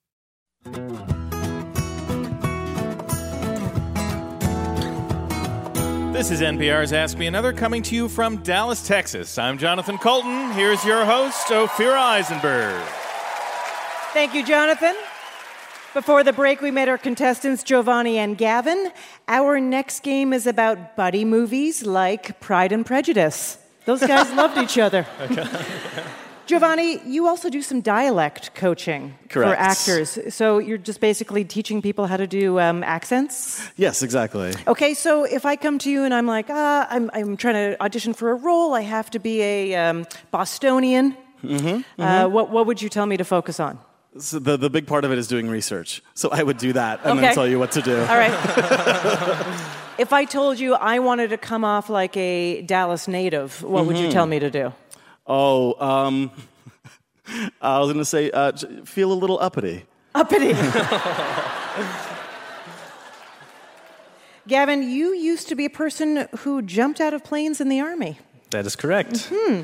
[SPEAKER 3] This is N P R's Ask Me Another, coming to you from Dallas, Texas. I'm Jonathan Colton. Here's your host, Ophira Eisenberg.
[SPEAKER 2] Thank you, Jonathan. Before the break, we met our contestants, Giovanni and Gavin. Our next game is about buddy movies like Pride and Prejudice. Those guys loved each other. Okay. Giovanni, you also do some dialect coaching
[SPEAKER 12] Correct.
[SPEAKER 2] for actors. So you're just basically teaching people how to do um, accents?
[SPEAKER 12] Yes, exactly.
[SPEAKER 2] Okay, so if I come to you and I'm like, ah, I'm, I'm trying to audition for a role, I have to be a um, Bostonian.
[SPEAKER 12] Mm-hmm, mm-hmm.
[SPEAKER 2] Uh, what, what would you tell me to focus on?
[SPEAKER 12] So the, the big part of it is doing research. So I would do that and
[SPEAKER 2] okay.
[SPEAKER 12] then tell you what to do.
[SPEAKER 2] All right. If I told you I wanted to come off like a Dallas native, what mm-hmm. would you tell me to do?
[SPEAKER 12] Oh, um, I was going to say, uh, feel a little uppity.
[SPEAKER 2] Uppity. Gavin, you used to be a person who jumped out of planes in the Army.
[SPEAKER 13] That is correct.
[SPEAKER 2] Mm-hmm.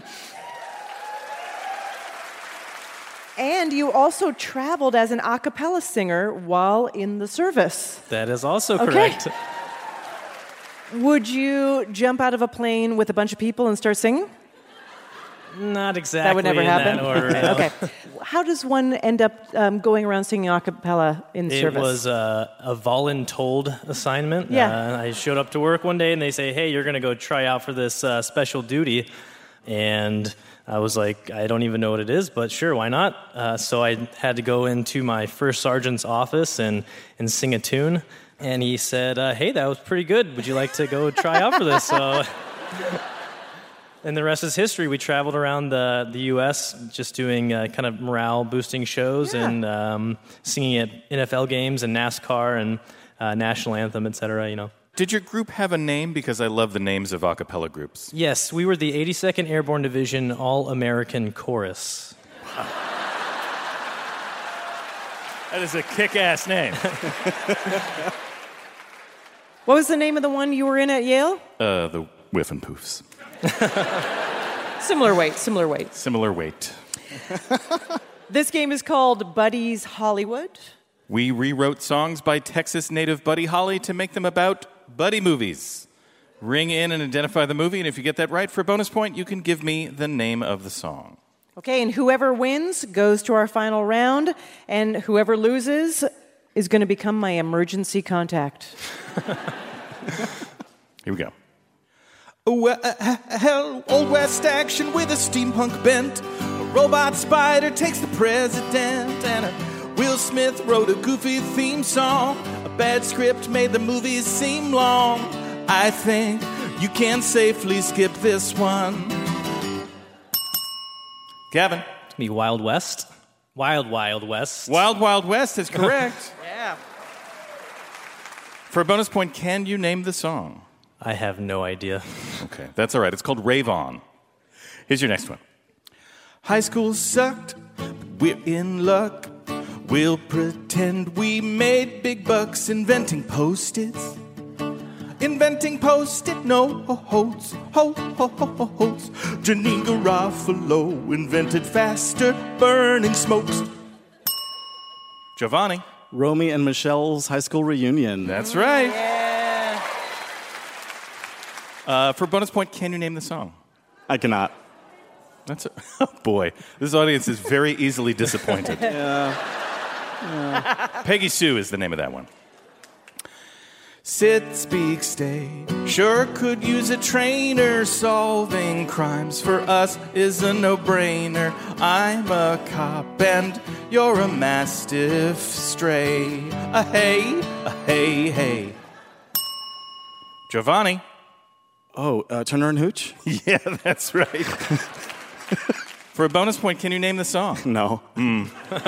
[SPEAKER 2] And you also traveled as an a cappella singer while in the service.
[SPEAKER 13] That is also
[SPEAKER 2] okay.
[SPEAKER 13] correct.
[SPEAKER 2] Would you jump out of a plane with a bunch of people and start singing?
[SPEAKER 13] Not exactly.
[SPEAKER 2] That would never
[SPEAKER 13] in
[SPEAKER 2] happen.
[SPEAKER 13] That order, no.
[SPEAKER 2] Okay. How does one end up um, going around singing a cappella in
[SPEAKER 13] it
[SPEAKER 2] service?
[SPEAKER 13] It was uh, a voluntold assignment.
[SPEAKER 2] Yeah.
[SPEAKER 13] Uh, I showed up to work one day and they say, "Hey, you're going to go try out for this uh, special duty," and I was like, "I don't even know what it is, but sure, why not?" Uh, so I had to go into my first sergeant's office and and sing a tune, and he said, uh, "Hey, that was pretty good. Would you like to go try out for this?" So. And the rest is history. We traveled around the, the U S just doing uh, kind of morale-boosting shows yeah. and um, singing at N F L games and NASCAR and uh, national anthem, et cetera, you know.
[SPEAKER 3] Did your group have a name? Because I love the names of a cappella groups.
[SPEAKER 13] Yes, we were the eighty-second Airborne Division All-American Chorus.
[SPEAKER 3] Wow. That is a kick-ass name.
[SPEAKER 2] What was the name of the one you were in at Yale?
[SPEAKER 3] Uh, the Whiff and Poofs.
[SPEAKER 2] Similar weight, similar weight.
[SPEAKER 3] Similar weight.
[SPEAKER 2] This game is called Buddy's Hollywood.
[SPEAKER 3] We rewrote songs by Texas native Buddy Holly to make them about buddy movies. Ring in and identify the movie, and if you get that right, for a bonus point, you can give me the name of the song.
[SPEAKER 2] Okay, and whoever wins goes to our final round, and whoever loses is going to become my emergency contact.
[SPEAKER 3] Here we go. Well, Old West action with a steampunk bent. A robot spider takes the president, and a Will Smith wrote a goofy theme song. A bad script made the movies seem long. I think you can safely skip this one. Gavin.
[SPEAKER 13] It's me, Wild West. Wild Wild West.
[SPEAKER 3] Wild Wild West is correct.
[SPEAKER 2] Yeah.
[SPEAKER 3] For a bonus point, can you name the song?
[SPEAKER 13] I have no idea.
[SPEAKER 3] Okay, that's all right. It's called Rave On. Here's your next one. High school sucked, but we're in luck. We'll pretend we made big bucks inventing Post-its. Inventing Post-it notes. Ho, ho, ho, ho, hoes. Janine Garofalo invented faster burning smokes. Giovanni.
[SPEAKER 12] Romy and Michelle's high school reunion.
[SPEAKER 3] That's right.
[SPEAKER 2] Yeah.
[SPEAKER 3] Uh, for a bonus point, can you name the song?
[SPEAKER 12] I cannot.
[SPEAKER 3] That's a, oh boy, this audience is very easily disappointed.
[SPEAKER 12] yeah. yeah.
[SPEAKER 3] Peggy Sue is the name of that one. Sit, speak, stay. Sure could use a trainer. Solving crimes for us is a no-brainer. I'm a cop and you're a mastiff stray. A hey, a hey, hey. Giovanni.
[SPEAKER 12] Oh, uh, Turner and Hooch?
[SPEAKER 3] Yeah, that's right. For a bonus point, can you name the song?
[SPEAKER 12] No.
[SPEAKER 3] Mm.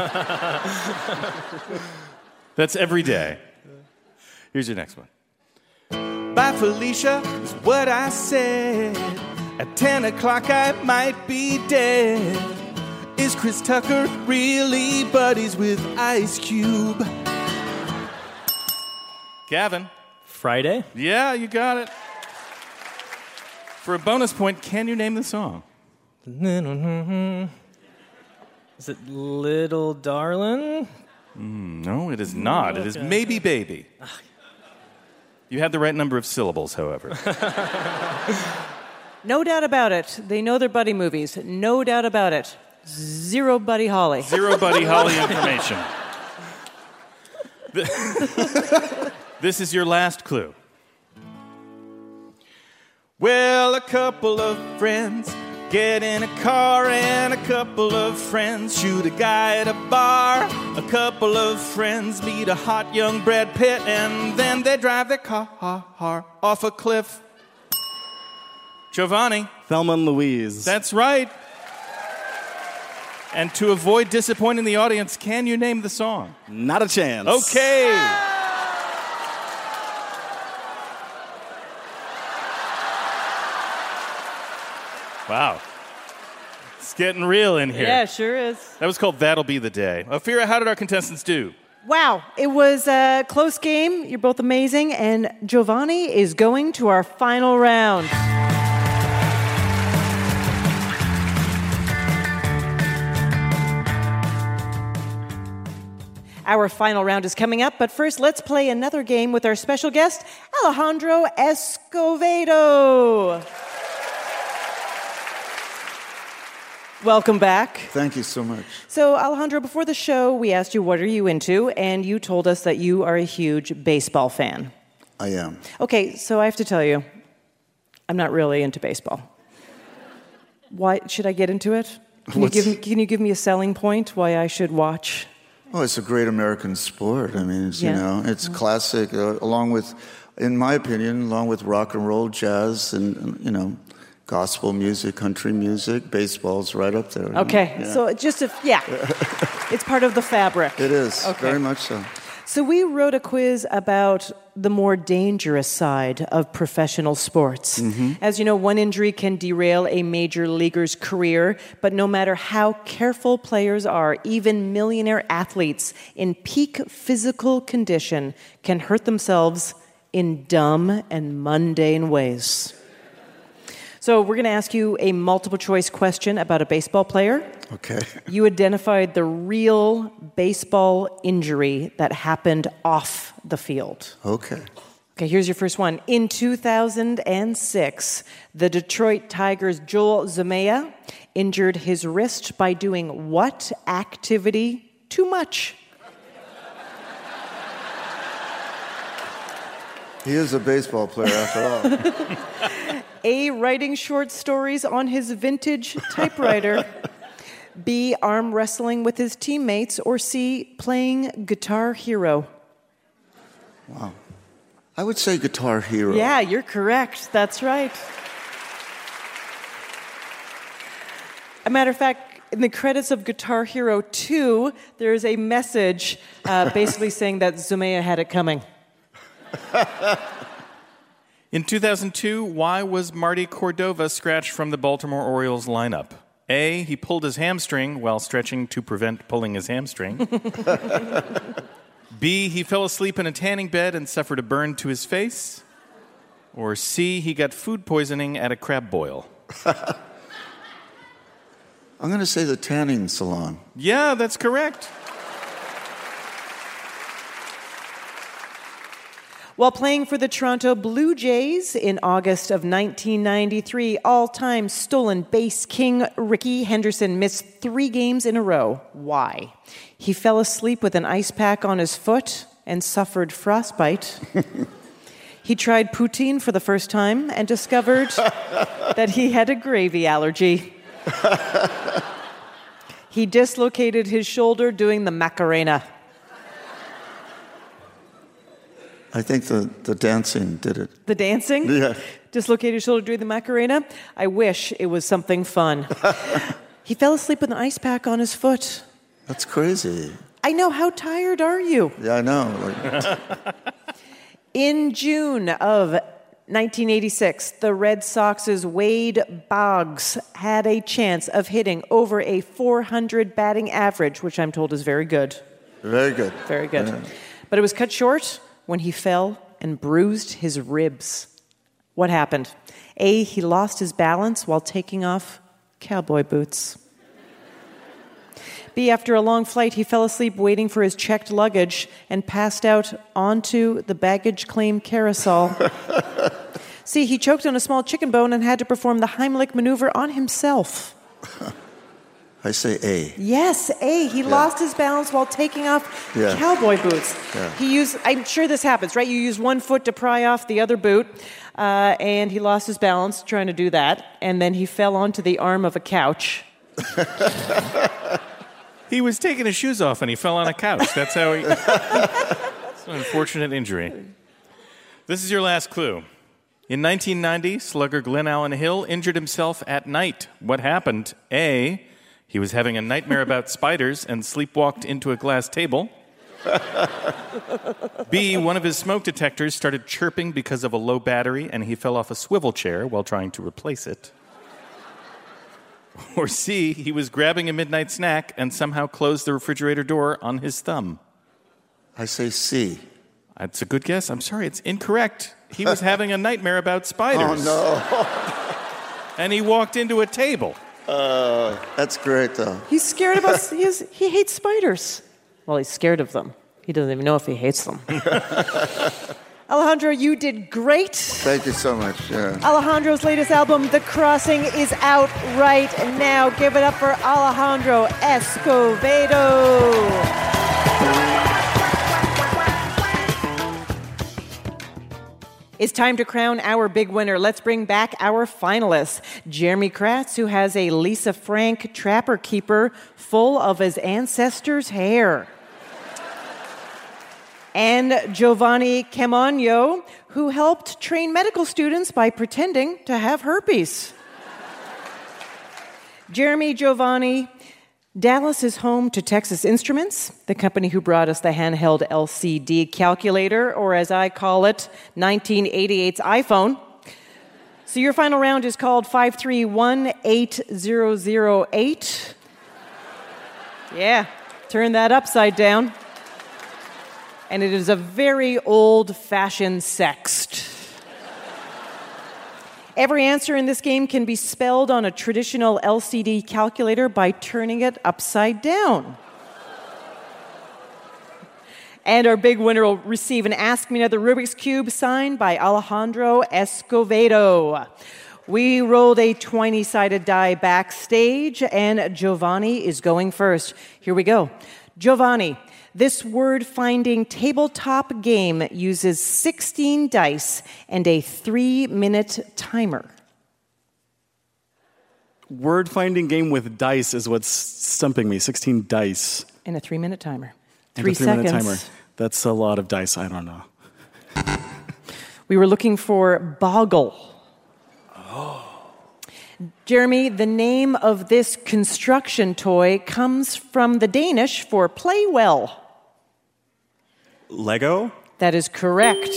[SPEAKER 3] That's every day. Here's your next one. Bye, Felicia, is what I said. At ten o'clock, I might be dead. Is Chris Tucker really buddies with Ice Cube? Gavin.
[SPEAKER 13] Friday?
[SPEAKER 3] Yeah, you got it. For a bonus point, can you name the song?
[SPEAKER 13] Is it Little Darlin'?
[SPEAKER 3] Mm, no, it is not. It is
[SPEAKER 13] Okay.
[SPEAKER 3] Maybe Baby. You had the right number of syllables, however.
[SPEAKER 2] No doubt about it. They know their Buddy movies. No doubt about it. Zero Buddy Holly.
[SPEAKER 3] Zero Buddy Holly information. This is your last clue. Well, a couple of friends get in a car and a couple of friends shoot a guy at a bar. A couple of friends meet a hot young Brad Pitt and then they drive their car off a cliff. Giovanni.
[SPEAKER 12] Thelma and Louise.
[SPEAKER 3] That's right. And to avoid disappointing the audience, can you name the song?
[SPEAKER 12] Not a chance.
[SPEAKER 3] Okay. Wow. It's getting real in here.
[SPEAKER 2] Yeah, it sure is.
[SPEAKER 3] That was called That'll Be the Day. Ophira, how did our contestants do?
[SPEAKER 2] Wow, it was a close game. You're both amazing. And Giovanni is going to our final round. Our final round is coming up, but first let's play another game with our special guest, Alejandro Escovedo. Welcome back.
[SPEAKER 8] Thank you so much.
[SPEAKER 2] So, Alejandro, before the show, we asked you, what are you into? And you told us that you are a huge baseball fan.
[SPEAKER 8] I am.
[SPEAKER 2] Okay, so I have to tell you, I'm not really into baseball. Why should I get into it? Can you, give me, can you give me a selling point why I should watch?
[SPEAKER 8] Oh, it's a great American sport. I mean, it's,
[SPEAKER 2] Yeah.
[SPEAKER 8] you know, it's classic, uh, along with, in my opinion, along with rock and roll, jazz, and, and you know, gospel music, country music, baseball's right up there. you know?
[SPEAKER 2] Okay,
[SPEAKER 8] Yeah.
[SPEAKER 2] so it's just a, yeah, it's part of the fabric.
[SPEAKER 8] It is,
[SPEAKER 2] Okay.
[SPEAKER 8] very much so.
[SPEAKER 2] So we wrote a quiz about the more dangerous side of professional sports.
[SPEAKER 8] Mhm.
[SPEAKER 2] As you know, one injury can derail a major leaguer's career, but no matter how careful players are, even millionaire athletes in peak physical condition can hurt themselves in dumb and mundane ways. So we're going to ask you a multiple choice question about a baseball player.
[SPEAKER 8] Okay.
[SPEAKER 2] You identified the real baseball injury that happened off the field.
[SPEAKER 8] Okay.
[SPEAKER 2] Okay, here's your first one. In two thousand six, the Detroit Tigers' Joel Zumaya injured his wrist by doing what activity too much?
[SPEAKER 8] He is a baseball player after all.
[SPEAKER 2] A, writing short stories on his vintage typewriter. B, arm wrestling with his teammates. Or C, playing Guitar Hero.
[SPEAKER 8] Wow. I would say Guitar Hero.
[SPEAKER 2] Yeah, you're correct. That's right. A matter of fact, in the credits of Guitar Hero two, there's a message uh, basically saying that Zumaya had it coming.
[SPEAKER 3] In two thousand two, why was Marty Cordova scratched from the Baltimore Orioles lineup? A, he pulled his hamstring while stretching to prevent pulling his hamstring. B, he fell asleep in a tanning bed and suffered a burn to his face. Or C, he got food poisoning at a crab boil.
[SPEAKER 8] I'm going to say the tanning salon.
[SPEAKER 3] Yeah, that's correct.
[SPEAKER 2] While playing for the Toronto Blue Jays in August of nineteen ninety-three, all-time stolen base king Rickey Henderson missed three games in a row. Why? He fell asleep with an ice pack on his foot and suffered frostbite. He tried poutine for the first time and discovered that he had a gravy allergy. He dislocated his shoulder doing the Macarena.
[SPEAKER 8] I think the, the dancing did it.
[SPEAKER 2] The dancing?
[SPEAKER 8] Yeah.
[SPEAKER 2] Dislocated shoulder doing the Macarena? I wish it was something fun. He fell asleep with an ice pack on his foot.
[SPEAKER 8] That's crazy.
[SPEAKER 2] I know. How tired are you?
[SPEAKER 8] Yeah, I know. Like,
[SPEAKER 2] In June of nineteen eighty-six, the Red Sox's Wade Boggs had a chance of hitting over a four hundred batting average, which I'm told is very good.
[SPEAKER 8] very good.
[SPEAKER 2] Very good.
[SPEAKER 8] Yeah.
[SPEAKER 2] But it was cut short when he fell and bruised his ribs. What happened? A, he lost his balance while taking off Cowboy boots. B, after a long flight, he fell asleep waiting for his checked luggage and passed out onto the baggage claim carousel. C, he choked on a small chicken bone and had to perform the Heimlich maneuver on himself.
[SPEAKER 8] I say A.
[SPEAKER 2] Yes, A. He yeah. lost his balance while taking off yeah. cowboy boots.
[SPEAKER 8] Yeah.
[SPEAKER 2] He used, I'm sure this happens, right? You use one foot to pry off the other boot, uh, and he lost his balance trying to do that, and then he fell onto the arm of a couch.
[SPEAKER 3] He was taking his shoes off and he fell on a couch. That's how he... It's an unfortunate injury. This is your last clue. In nineteen ninety, slugger Glenn Allen Hill injured himself at night. What happened? A, he was having a nightmare about spiders and sleepwalked into a glass table. B, one of his smoke detectors started chirping because of a low battery and he fell off a swivel chair while trying to replace it. Or C, he was grabbing a midnight snack and somehow closed the refrigerator door on his thumb.
[SPEAKER 8] I say C.
[SPEAKER 3] That's a good guess. I'm sorry, it's incorrect. He was having a nightmare about spiders.
[SPEAKER 8] Oh,
[SPEAKER 3] no. And he walked into a table.
[SPEAKER 8] Uh, that's great, though.
[SPEAKER 2] He's scared about... he, is, he hates spiders. Well, he's scared of them. He doesn't even know if he hates them. Alejandro, you did great.
[SPEAKER 8] Thank you so much. Yeah.
[SPEAKER 2] Alejandro's latest album, The Crossing, is out right now. Give it up for Alejandro Escovedo. It's time to crown our big winner. Let's bring back our finalists. Jeremy Kratz, who has a Lisa Frank Trapper Keeper full of his ancestors' hair. And Giovanni Camanio, who helped train medical students by pretending to have herpes. Jeremy, Giovanni, Dallas is home to Texas Instruments, the company who brought us the handheld L C D calculator, or as I call it, nineteen eighty-eight's iPhone. So your final round is called five three one eight zero zero eight. Yeah, turn that upside down. And it is a very old-fashioned sext. Every answer in this game can be spelled on a traditional L C D calculator by turning it upside down. And our big winner will receive an Ask Me Another Rubik's Cube signed by Alejandro Escovedo. We rolled a twenty-sided die backstage, and Giovanni is going first. Here we go. Giovanni, this word-finding tabletop game uses sixteen dice and a three-minute timer.
[SPEAKER 12] Word-finding game with dice is what's stumping me. sixteen dice.
[SPEAKER 2] And a three-minute timer.
[SPEAKER 12] And
[SPEAKER 2] Three
[SPEAKER 12] a three-minute
[SPEAKER 2] seconds.
[SPEAKER 12] timer. That's a lot of dice. I don't know.
[SPEAKER 2] We were looking for boggle.
[SPEAKER 12] Oh.
[SPEAKER 2] Jeremy, the name of this construction toy comes from the Danish for play well.
[SPEAKER 5] Lego?
[SPEAKER 2] That is correct.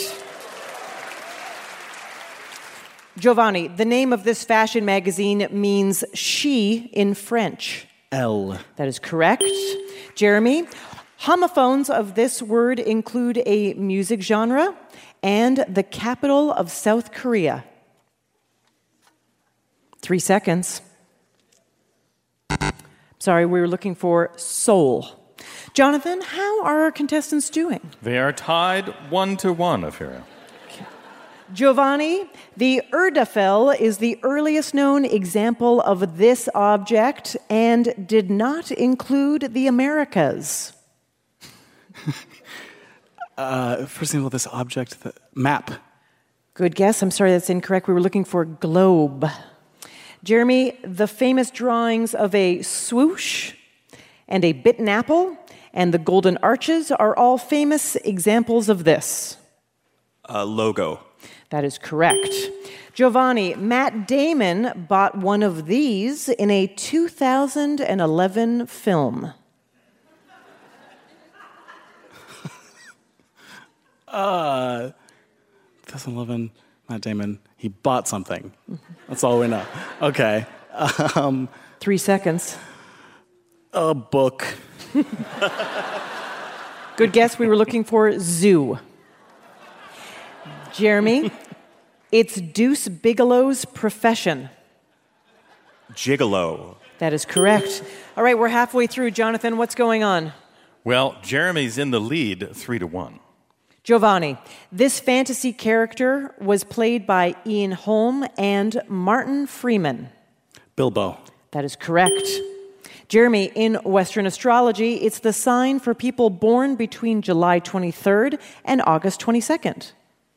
[SPEAKER 2] Giovanni, the name of this fashion magazine means she in French.
[SPEAKER 12] L.
[SPEAKER 2] That is correct. Jeremy, homophones of this word include a music genre and the capital of South Korea. Three seconds. Sorry, we were looking for Seoul. Jonathan, how are our contestants doing?
[SPEAKER 3] They are tied one to one, Ophira.
[SPEAKER 2] Giovanni, the Urdafel is the earliest known example of this object and did not include the Americas.
[SPEAKER 12] uh, first example of this object, the map.
[SPEAKER 2] Good guess. I'm sorry, that's incorrect. We were looking for globe. Jeremy, the famous drawings of a swoosh and a bitten apple and the golden arches are all famous examples of this.
[SPEAKER 5] Uh, logo.
[SPEAKER 2] That is correct. Giovanni, Matt Damon bought one of these in a two thousand eleven film.
[SPEAKER 12] uh, twenty eleven, Matt Damon, he bought something. Mm-hmm. That's all we know. Okay. Um,
[SPEAKER 2] Three seconds.
[SPEAKER 12] A book.
[SPEAKER 2] Good guess. We were looking for zoo. Jeremy, it's Deuce Bigelow's profession.
[SPEAKER 5] Gigolo.
[SPEAKER 2] That is correct. All right, we're halfway through. Jonathan, what's going on?
[SPEAKER 3] Well, Jeremy's in the lead, three to one.
[SPEAKER 2] Giovanni, this fantasy character was played by Ian Holm and Martin Freeman.
[SPEAKER 12] Bilbo.
[SPEAKER 2] That is correct. Jeremy, in Western astrology, it's the sign for people born between July twenty-third and August twenty-second.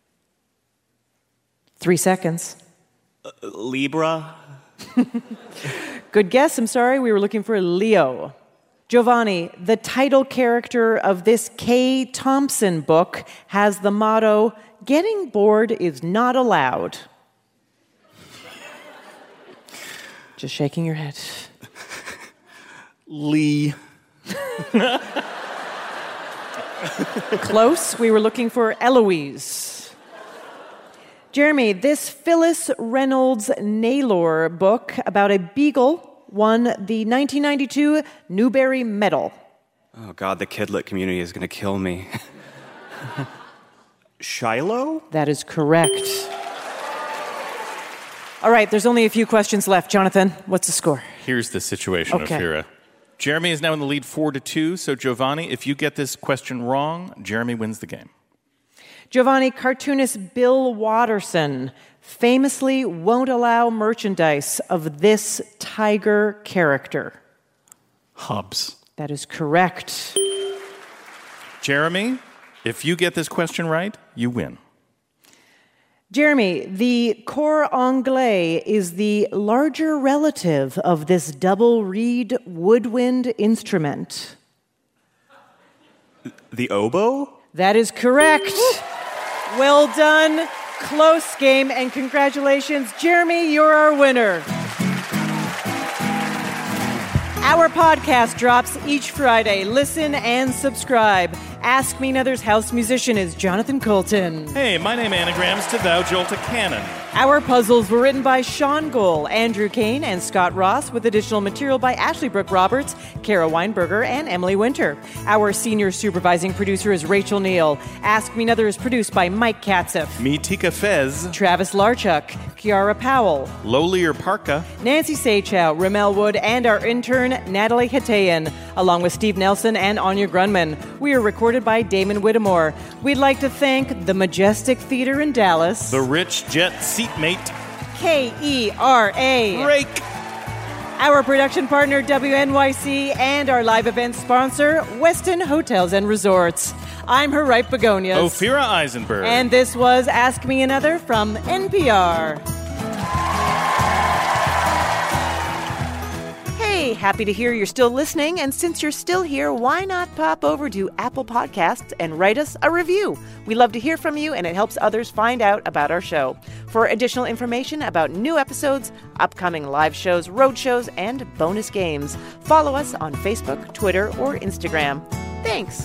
[SPEAKER 2] Three seconds.
[SPEAKER 5] Uh, Libra?
[SPEAKER 2] Good guess. I'm sorry. We were looking for Leo. Giovanni, the title character of this Kay Thompson book has the motto, "Getting bored is not allowed." Just shaking your head.
[SPEAKER 12] Lee.
[SPEAKER 2] Close. We were looking for Eloise. Jeremy, this Phyllis Reynolds Naylor book about a beagle won the nineteen ninety-two Newbery Medal.
[SPEAKER 5] Oh, God, the kidlit community is going to kill me. Shiloh?
[SPEAKER 2] That is correct. All right, there's only a few questions left. Jonathan, what's the score?
[SPEAKER 3] Here's the situation,
[SPEAKER 2] Okay.
[SPEAKER 3] Ophira. Jeremy is now in the lead four to two, so Giovanni, if you get this question wrong, Jeremy wins the game.
[SPEAKER 2] Giovanni, cartoonist Bill Watterson famously won't allow merchandise of this tiger character.
[SPEAKER 12] Hobbs.
[SPEAKER 2] That is correct.
[SPEAKER 3] Jeremy, if you get this question right, you win.
[SPEAKER 2] Jeremy, the cor anglais is the larger relative of this double reed woodwind instrument.
[SPEAKER 5] The oboe?
[SPEAKER 2] That is correct. Well done. Close game, and congratulations. Jeremy, you're our winner. Our podcast drops each Friday. Listen and subscribe. Ask Me Another's house musician is Jonathan Colton.
[SPEAKER 3] Hey, my name anagrams to Thou Jolt a Cannon.
[SPEAKER 2] Our puzzles were written by Sean Gohl, Andrew Kane, and Scott Ross, with additional material by Ashley Brooke Roberts, Kara Weinberger, and Emily Winter. Our senior supervising producer is Rachel Neal. Ask Me Another is produced by Mike Katzeff,
[SPEAKER 3] Me Tika Fez,
[SPEAKER 2] Travis Larchuk, Kiara Powell,
[SPEAKER 3] Lolier Parka,
[SPEAKER 2] Nancy Sachow, Ramel Wood, and our intern, Natalie Hatayan, along with Steve Nelson and Anya Grunman. We are recorded by Damon Whittemore. We'd like to thank the Majestic Theater in Dallas,
[SPEAKER 3] the Rich Jet Seatmate,
[SPEAKER 2] K E R A,
[SPEAKER 3] Rake,
[SPEAKER 2] our production partner, W N Y C, and our live event sponsor, Westin Hotels and Resorts. I'm her right begonias.
[SPEAKER 3] Ophira Eisenberg.
[SPEAKER 2] And this was Ask Me Another from N P R. Hey, happy to hear you're still listening. And since you're still here, why not pop over to Apple Podcasts and write us a review? We love to hear from you, and it helps others find out about our show. For additional information about new episodes, upcoming live shows, road shows, and bonus games, follow us on Facebook, Twitter, or Instagram. Thanks.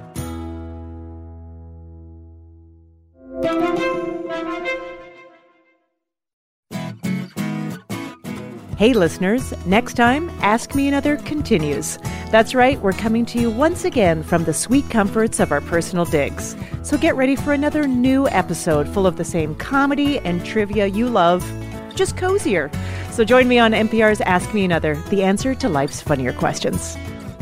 [SPEAKER 2] Hey listeners, next time, Ask Me Another continues. That's right, we're coming to you once again from the sweet comforts of our personal digs. So get ready for another new episode full of the same comedy and trivia you love, just cozier. So join me on N P R's Ask Me Another, the answer to life's funnier questions.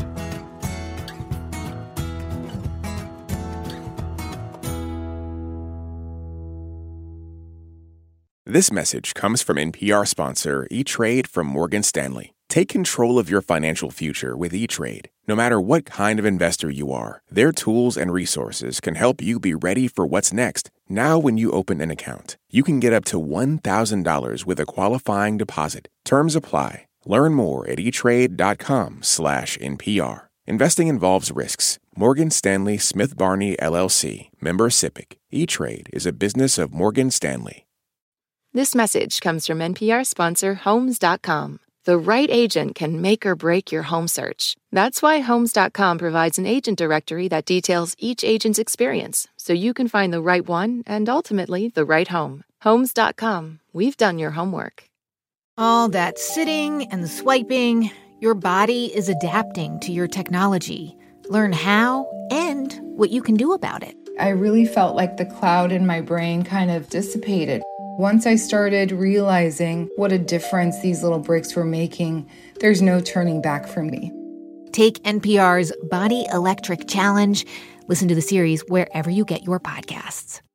[SPEAKER 1] This message comes from N P R sponsor E-Trade from Morgan Stanley. Take control of your financial future with E-Trade. No matter what kind of investor you are, their tools and resources can help you be ready for what's next. Now when you open an account, you can get up to one thousand dollars with a qualifying deposit. Terms apply. Learn more at etrade.com slash NPR. Investing involves risks. Morgan Stanley Smith Barney, L L C. Member SIPC. E-Trade is a business of Morgan Stanley.
[SPEAKER 11] This message comes from N P R sponsor Homes dot com. The right agent can make or break your home search. That's why Homes dot com provides an agent directory that details each agent's experience, so you can find the right one and ultimately the right home. Homes dot com. We've done your homework.
[SPEAKER 15] All that sitting and swiping, your body is adapting to your technology. Learn how and what you can do about it.
[SPEAKER 16] I really felt like the cloud in my brain kind of dissipated. Once I started realizing what a difference these little breaks were making, there's no turning back for me.
[SPEAKER 15] Take N P R's Body Electric Challenge. Listen to the series wherever you get your podcasts.